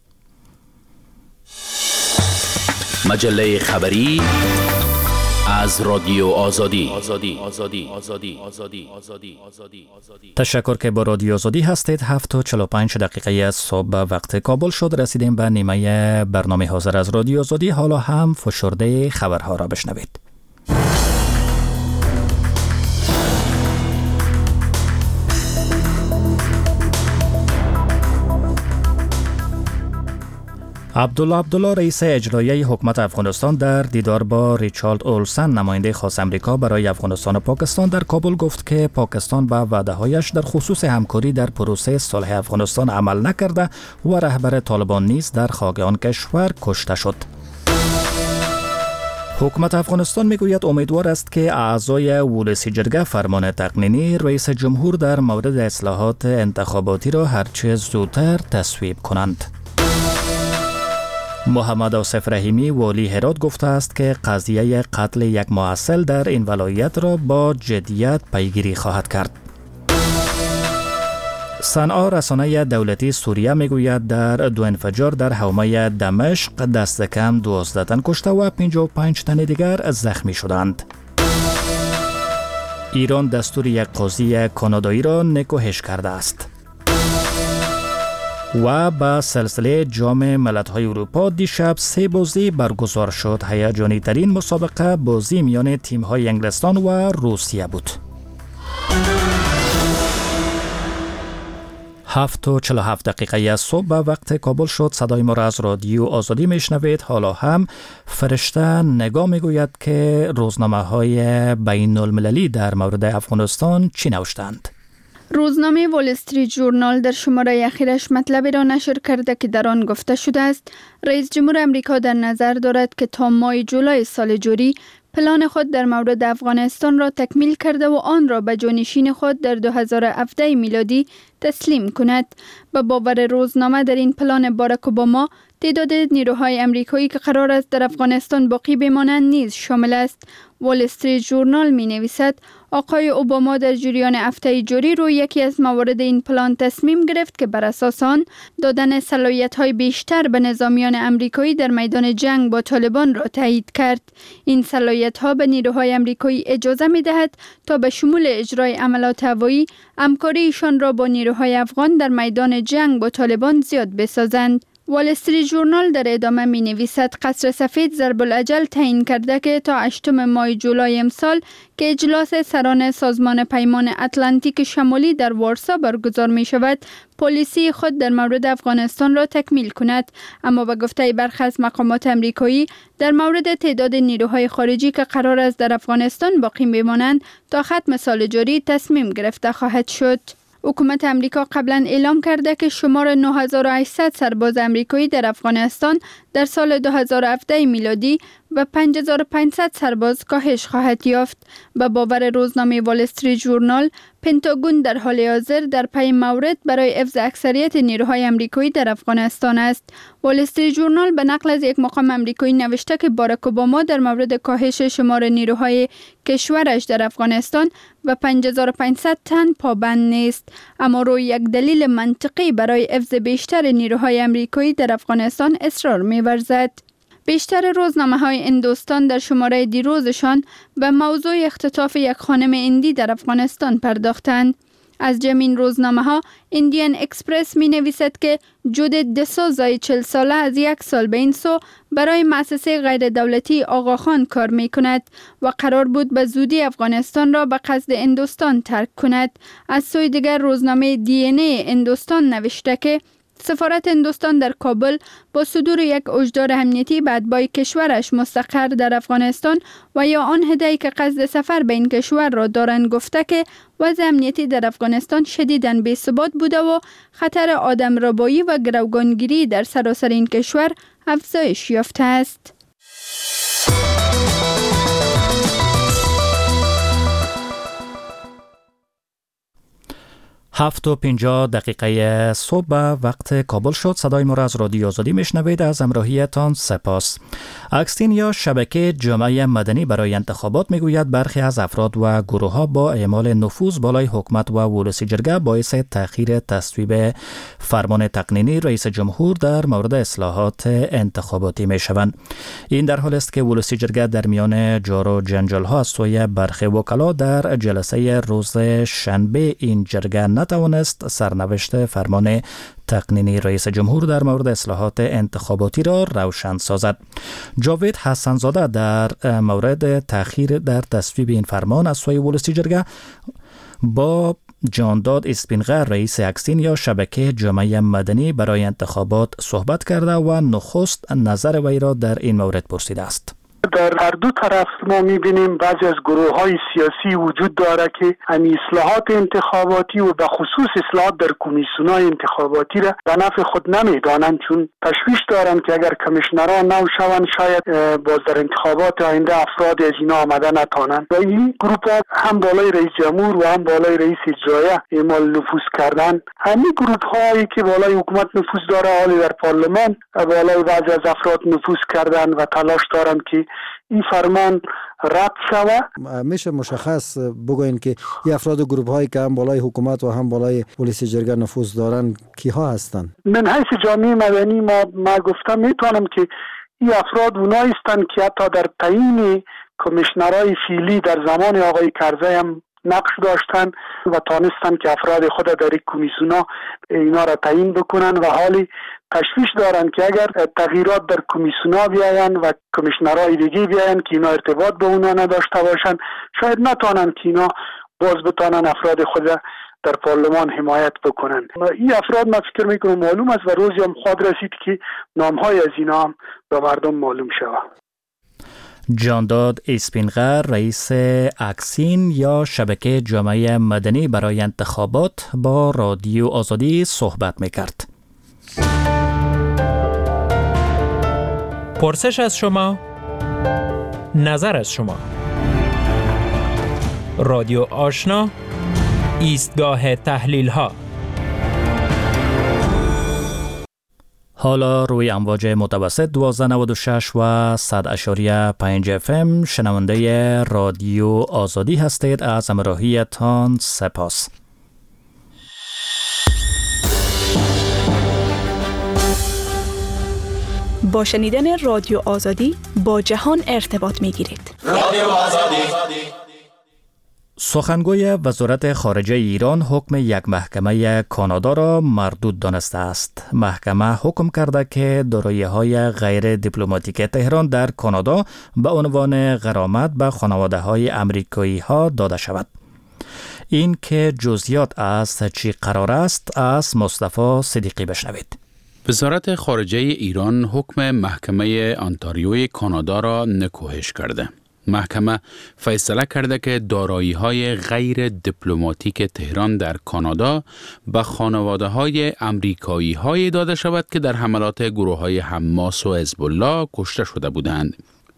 مجله خبری از رادیو آزادی. آزادی آزادی آزادی آزادی آزادی آزادی تشکر که با رادیو آزادی هستید. هفت و چهل و پنج دقیقه صبح وقت کابل شد. رسیدیم به نیمه برنامه حاضر از رادیو آزادی. حالا هم فشرده خبرها را بشنوید. عبدالله عبدالله رئیس اجرایی حکومت افغانستان در دیدار با ریچارد اولسن نماینده خاص امریکا برای افغانستان و پاکستان در کابل گفت که پاکستان به وعده‌هایش در خصوص همکاری در پروسه صلح افغانستان عمل نکرده و رهبر طالبان نیز در خاک آن کشور کشته شد. حکومت افغانستان میگوید امیدوار است که اعضای ولسی جرگه فرمان تقنینی رئیس جمهور در مورد اصلاحات انتخاباتی را هرچه زودتر تصویب کنند. محمد آصف رحیمی والی هرات گفته است که قضیه قتل یک محصل در این ولایت را با جدیت پیگیری خواهد کرد. صنعا رسانه دولتی سوریه میگوید در دو انفجار در حومه دمشق دست کم دوازده تن کشته و پنجاه و پنج تن دیگر زخمی شدند. ایران دستور یک قاضی کانادایی را نکوهش کرده است. و با سلسله جام ملت‌های اروپا دیشب سه بازی برگزار شد. هیجانی ترین مسابقه بازی میان تیم‌های انگلستان و روسیه بود. هفت و چهل و هفت دقیقه صبح به وقت کابل شد. صدای ما را از رادیو آزادی میشنوید. حالا هم فرشته نگاه میگوید که روزنامه‌های بین المللی در مورد افغانستان چی نوشتند. روزنامه وال استریت ژورنال در شماره اخیرش مطلبی را نشر کرده که در آن گفته شده است رئیس جمهور امریکا در نظر دارد که تا ماه جولای سال جاری پلان خود در مورد افغانستان را تکمیل کرده و آن را به جانشین خود در دو هزار و هفده میلادی تسلیم کند. به باور روزنامه در این پلان باراک اوباما تعداد نیروهای امریکایی که قرار است در افغانستان باقی بمانند نیز شامل است. وال استریت ژورنال می نویسد آقای اوباما در جریان هفته جاری روی یکی از موارد این پلان تصمیم گرفت که بر اساس آن دادن صلاحیت‌های بیشتر به نظامیان امریکایی در میدان جنگ با طالبان را تایید کرد. این صلاحیت‌ها به نیروهای امریکایی اجازه می‌دهد تا به شمول اجرای عملیات هوایی همکاریشان را با نیروهای افغان در میدان جنگ با طالبان زیاد بسازند. وال استریت ژورنال در ادامه می نویسد قصر سفید ضرب الاجل تعیین کرده که تا هشتم ماه جولای امسال که اجلاس سران سازمان پیمان اتلانتیک شمالی در وارسا برگزار می شود پالیسی خود در مورد افغانستان را تکمیل کند. اما به گفته برخی از مقامات امریکایی در مورد تعداد نیروهای خارجی که قرار است در افغانستان باقی بمانند تا ختم سال جاری تصمیم گرفته خواهد شد. حکومت امریکا قبلا اعلام کرده که شمار نه هزار و هشتصد سرباز امریکایی در افغانستان در سال دو هزار و هفده میلادی و پنج هزار و پانصد سرباز کاهش خواهد یافت. به باور روزنامه وال استریت ژورنال، پنتاگون در حال حاضر در پی مورد برای حفظ اکثریت نیروهای آمریکایی در افغانستان است. وال استریت ژورنال به نقل از یک مقام آمریکایی نوشته که باراک اوباما در مورد کاهش شمار نیروهای کشورش در افغانستان و پنج هزار و پانصد تن پابند نیست، اما روی یک دلیل منطقی برای حفظ بیشتر نیروهای آمریکایی در افغانستان اصرار می‌ورزد. بیشتر روزنامه‌های هندوستان در شماره دیروزشان به موضوع اختطاف یک خانم هندی در افغانستان پرداختند. از جمعین روزنامه‌ها، ایندین اکسپرس می نویسد که جودت دسوزای چهل ساله از یک سال به این سو برای مؤسسه غیر دولتی آقاخان کار می کند و قرار بود به زودی افغانستان را به قصد هندوستان ترک کند. از سوی دیگر روزنامه دی این ای هندوستان نوشته که سفارت هندوستان در کابل با صدور یک هشدار امنیتی به اتباع کشورش مستقر در افغانستان و یا آن هدایی که قصد سفر به این کشور را دارند گفته که وضع امنیتی در افغانستان شدیداً بی‌ثبات بوده و خطر آدمربایی و گروگانگیری در سراسر این کشور افزایش یافته است. هفت و پنجاه دقیقه صبح وقت کابل شد. صدای ما را از رادیو آزادی میشنوید. از همراهیتان سپاس. اکسین یا شبکه جامعه مدنی برای انتخابات میگوید برخی از افراد و گروه ها با اعمال نفوذ بالای حکومت و ولسی جرگه باعث تأخیر تصویب فرمان تقنینی رئیس جمهور در مورد اصلاحات انتخاباتی میشوند. این در حالی است که ولسی جرگه در میان جار و جنجال ها از سوی برخی وکلا در جلسه روز شنبه این جرگه توانست سرنوشت فرمان تقنینی رئیس جمهور در مورد اصلاحات انتخاباتی را روشن سازد. جاوید حسنزاده در مورد تأخیر در تصویب این فرمان از سوی ولسی جرگه با جانداد اسپینغر رئیس اکسین یا شبکه جامعه مدنی برای انتخابات صحبت کرده و نخست نظر وی را در این مورد پرسیده است. در هر دو طرف ما می‌بینیم بعضی از گروه‌های سیاسی وجود داره که همین اصلاحات انتخاباتی و به خصوص اصلاحات در کمیسیون‌های انتخاباتی را به نفع خود نمی‌دانند، چون تشویش دارند که اگر کمیشنران نو شوند شاید باز در انتخابات آینده افراد از اینا آمده نتانند. و این گروه‌ها هم بالای رئیس جمهور و هم بالای رئیس اجرایی اعمال نفوذ کردن. همین گروه‌هایی که بالای حکومت نفوذ داره حالی در پارلمان بالای بعضی از افراد نفوذ کردن و تلاش دارند که این فرمان رد شود. میشه مشخص بگوین که این افراد و گروه هایی که هم بالای حکومت و هم بالای پلیس جرگه نفوذ دارن کیها هستند؟ من حیث جامعه مدنی ما ما گفتم میتونم که این افراد اونایی هستند که حتی در تعیین کمیشنرای فعلی در زمان آقای کرزی هم نقش داشتن و تانستن که افراد خود در یک کمیسیونا اینا را تعیین بکنن و حالی تشویش دارن که اگر تغییرات در کمیسیونا بیاین و کمیشنرهای دیگه بیاین که اینا ارتباط به اونا نداشته باشن شاید نتانن که اینا باز بتانن افراد خود در پارلمان حمایت بکنن. این افراد ما فکر میکنم معلوم است و روزی هم خواهد رسید که نامهای از اینا هم به مردم معلوم شود. جانداد اسپینغر رئیس اکسین یا شبکه جامعه مدنی برای انتخابات با رادیو آزادی صحبت میکرد. پرسش از شما، نظر از شما. رادیو آشنا، ایستگاه تحلیل ها. حالا روی امواج متوسط دوازده نود و شش و صد اشاریه پنج اف ام شنونده رادیو آزادی هستید. از همراهیتان سپاس. با شنیدن رادیو آزادی با جهان ارتباط می گیرید. رادیو آزادی. سخنگوی وزارت خارجه ایران حکم یک محکمه کانادا را مردود دانسته است. محکمه حکم کرده که دارایی‌های غیر دیپلماتیک تهران در کانادا به عنوان غرامت به خانواده‌های آمریکایی‌ها داده شود. این که جزئیات از چی قرار است از مصطفی صدیقی بشنوید. وزارت خارجه ایران حکم محکمه انتاریوی کانادا را نکوهش کرده. محکمه فیصله کرده که دارایی‌های غیر دیپلماتیک تهران در کانادا به خانواده‌های آمریکایی‌های داده شود که در حملات گروه‌های حماس و حزب الله کشته شده بودند.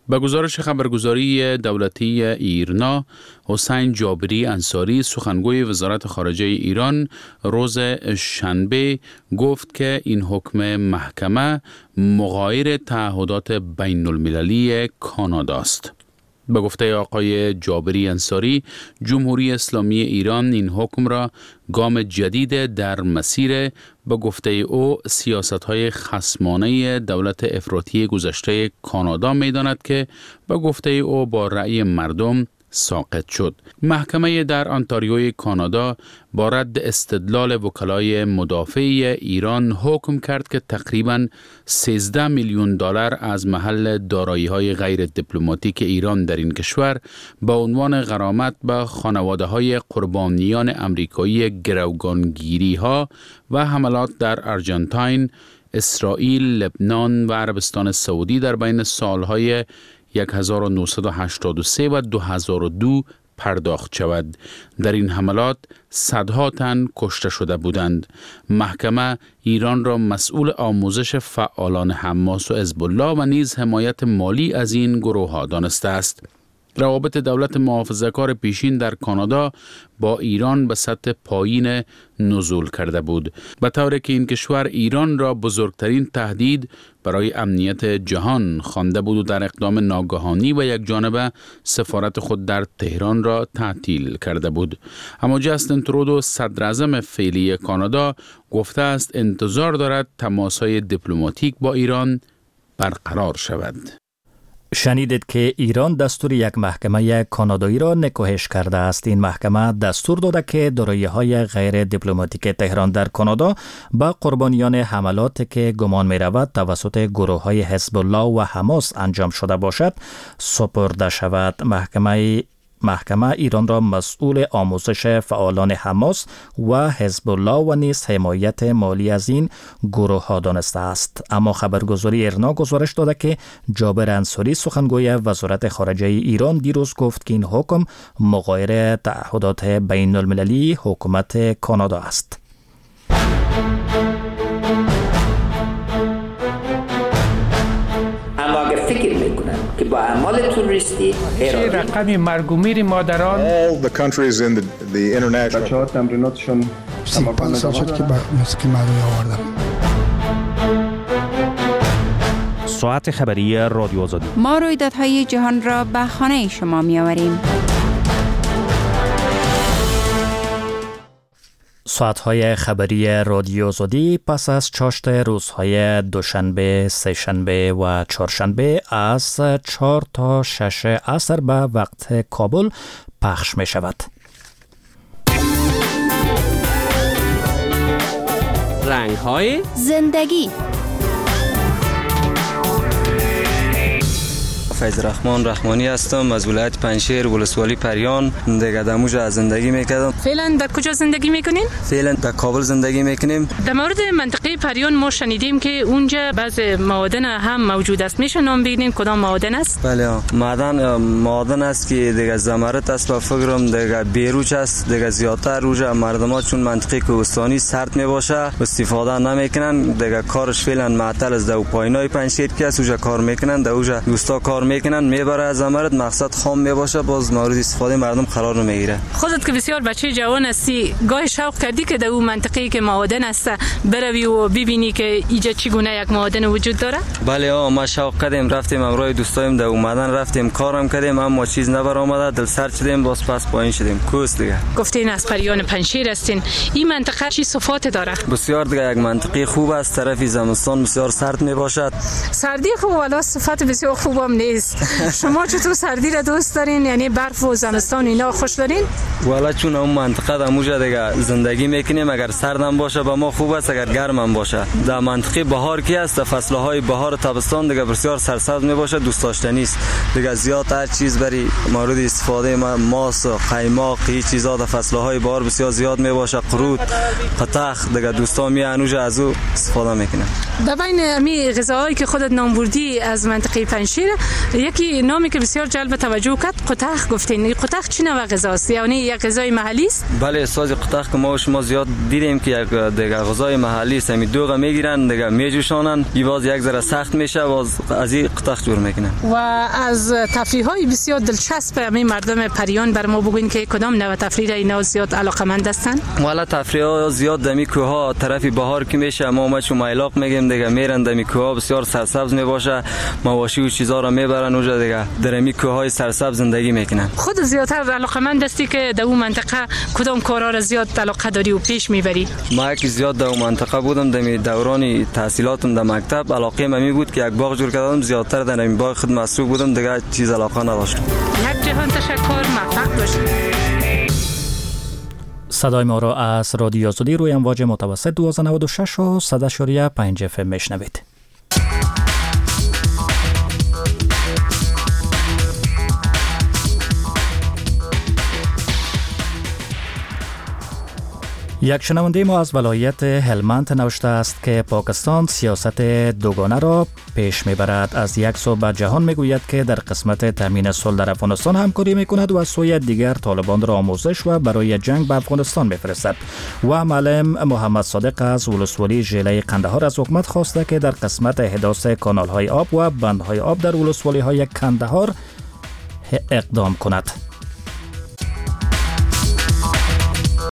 به گزارش خبرگزاری دولتی ایرنا، حسین جابری انصاری سخنگوی وزارت خارجه ایران روز شنبه گفت که این حکم محکمه مغایر تعهدات بین المللی کانادا است. به گفته آقای جابری انصاری، جمهوری اسلامی ایران این حکم را گام جدید در مسیر به گفته او سیاست‌های خصمانه دولت افراطی گذشته کانادا می‌داند که به گفته او با رأی مردم ساقط شد. محکمه در آنتاریوی کانادا با رد استدلال وکلای مدافع ایران حکم کرد که تقریباً سیزده میلیون دلار از محل دارایی‌های غیر دیپلماتیک ایران در این کشور به عنوان غرامت به خانواده‌های قربانیان آمریکایی گروگانگیری‌ها و حملات در آرژانتین، اسرائیل، لبنان و عربستان سعودی در بین سالهای هزار و نهصد و هشتاد و سه و دو هزار و دو پرداخت شود. در این حملات صدها تن کشته شده بودند. محکمه ایران را مسئول آموزش فعالان حماس و حزب الله و نیز حمایت مالی از این گروه‌ها دانسته است. روابط دولت محافظه‌کار پیشین در کانادا با ایران به سطح پایین نزول کرده بود، به طوری که این کشور ایران را بزرگترین تهدید برای امنیت جهان خوانده بود و در اقدام ناگهانی و یک جانبه سفارت خود در تهران را تعطیل کرده بود. اما جاستین ترودو، صدر اعظم فعلی کانادا، گفته است انتظار دارد تماس‌های دیپلماتیک با ایران برقرار شود. شنیدید که ایران دستور یک محکمه کانادایی را نکوهش کرده است. این محکمه دستور داده که دارایی‌های غیر دیپلماتیک تهران در کانادا به قربانیان حملات که گمان می رود توسط گروه‌های حزب الله و حماس انجام شده باشد سپرده شود. محکمه محکمه ایران را مسئول آموزش فعالان حماس و حزب الله و نیز حمایت مالی از این گروه ها دانسته است. اما خبرگزاری ایرنا گزارش داده که جابر انصاری سخنگوی وزارت خارجه ایران دیروز گفت که این حکم مغایر تعهدات بین المللی حکومت کانادا است. که با اعمال تروریستی رقم مرگ و میر مادران all the countries in the, the international بچه‌ها تمریناتشون پنج سال شد که موسیقی مردمی آوردم. ساعت خبری رادیو آزادی. ما رویدادهای جهان را به خانه شما می‌آوریم. ساعت‌های خبری رادیو آزادی پس از چاشت روزهای دوشنبه، سه‌شنبه و چهارشنبه از چهار تا شش عصر به وقت کابل پخش می شود. رنگ‌های زندگی. فیض رحمان رحمانی هستم، از ولایت پنجشیر، ولسوالی پریان. دیگه در موجه زندگی میکردم. فعلا در کجا زندگی میکنین؟ فعلا در کابل زندگی میکنیم. در مورد منطقه پریان ما شنیدیم که اونجا بعض معادن هم موجود است. میشه نام بگین کدام معادن است؟ بله، معدن معادن است که دیگه زمرد است، با فکرم دیگه بیروچ است. دیگه زیادتر روزا مردما چون منطقه کوهستانی سرد میباشه استفاده نمیکنن. دیگه کارش فعلا معطل است. در پایینای پنجشیر که است اونجا کار میکنن، در اونجا دوستا کار میکنن، میبره از زمرد، مقصد خام میباشه، باز مورد استفاده مردم قرار نمیگیره. خودت که بسیار بچه جوان هستی، گاه شوق کردی که در اون منطقه‌ای که معادن است بروی و ببینی که اینجا چگونه یک معادن وجود داره؟ بله، آ ما شوق کردیم، رفتیم امروز دوستایم در اومدن، رفتیم کارم کردیم، اما چیز نبر آمده، دل سرد شدیم، باز پس پایین شدیم. کوس دیگه. گفتین از پریان پنجشیر هستین. این منطقه چی صفات داره؟ بسیار دیگه یک منطقه خوب است، طرف زمستان بسیار سرد میباشد. سردی خوب ولی صفات بسیار خوبم نیست. شما چطور سردی را دوست دارین؟ یعنی برف و زمستان اینا خوش دارین؟ والا چون اون منطقه در موجه دیگه زندگی میکنیم، اگر سردم باشه با ما خوب است، اگر گرمم باشه. در منطقه بهار کی است، فصلهای بهار و تابستان دیگه بسیار سرسبز میباشه، دوست داشتنی است. دیگه زیاد هر چیز برای مورد استفاده ما ماست، قیماق، این چیزا در فصلهای بهار بسیار زیاد میباشه، قروت، قطخ، دیگه دوستان میانوج از او استفاده میکنن. در بین امی غذاهایی که خودت نام بردی از منطقه پنجشیر یکی نامی که بسیار جلب توجه کرد، قطخ گفتین. این قطخ چه نوع غذاست؟ یعنی یک غذای محلی است؟ بله، ساز قطخ که ما و شما زیاد دیدیم که یک دیگه غذای محلی است. می دوغه میگیرن، دیگه میجوشانن، این باز یک ذره سخت میشه، باز از این قطخ جور میکنن. و از تفریح‌های بسیار دلچسب همین مردم پریان بر ما بگوین که کدام نوع تفریح اینا زیاد علاقمند هستن؟ والا تفریح‌ها زیاد دمی کوها طرف بهار که میشه، ما ما چون مایلاق میگیم دیگه، میرن دمی کوها بسیار سرسبز میباشه، مواشی و چیزا را میبرن اونجا دیگه، در می کوهای سرسبز زندگی میکنن. خود زیادتر علاقمند هستی که در اون منطقه کدام کارا را زیاد علاقه داری و پیش میبری؟ ما که زیاد در اون منطقه بودم، در دوران تحصیلاتم در مکتب علاقه من بود که یک باغ جور کردم، زیادتر در این باغ خود مصروف بودم، دیگه چیز علاقه نداشتم. یک جهان تشکر، موفق باشید. صدای ما را از رادیو آزادی روی امواج متوسط دویست و نود و شش و صد و پنج اف ام میشنوید. یک شنونده ما از ولایت هلمند نوشته است که پاکستان سیاست دوگانه را پیش میبرد. از یک سو به جهان میگوید که در قسمت تامین صلح در افغانستان همکاری میکند و از سوی دیگر طالبان را آموزش و برای جنگ به افغانستان میفرستد. و معلم محمد صادق از ولسوالی ژله قندهار از حکومت خواسته که در قسمت احداث کانال های آب و بندهای آب در ولسوالی های قندهار اقدام کند.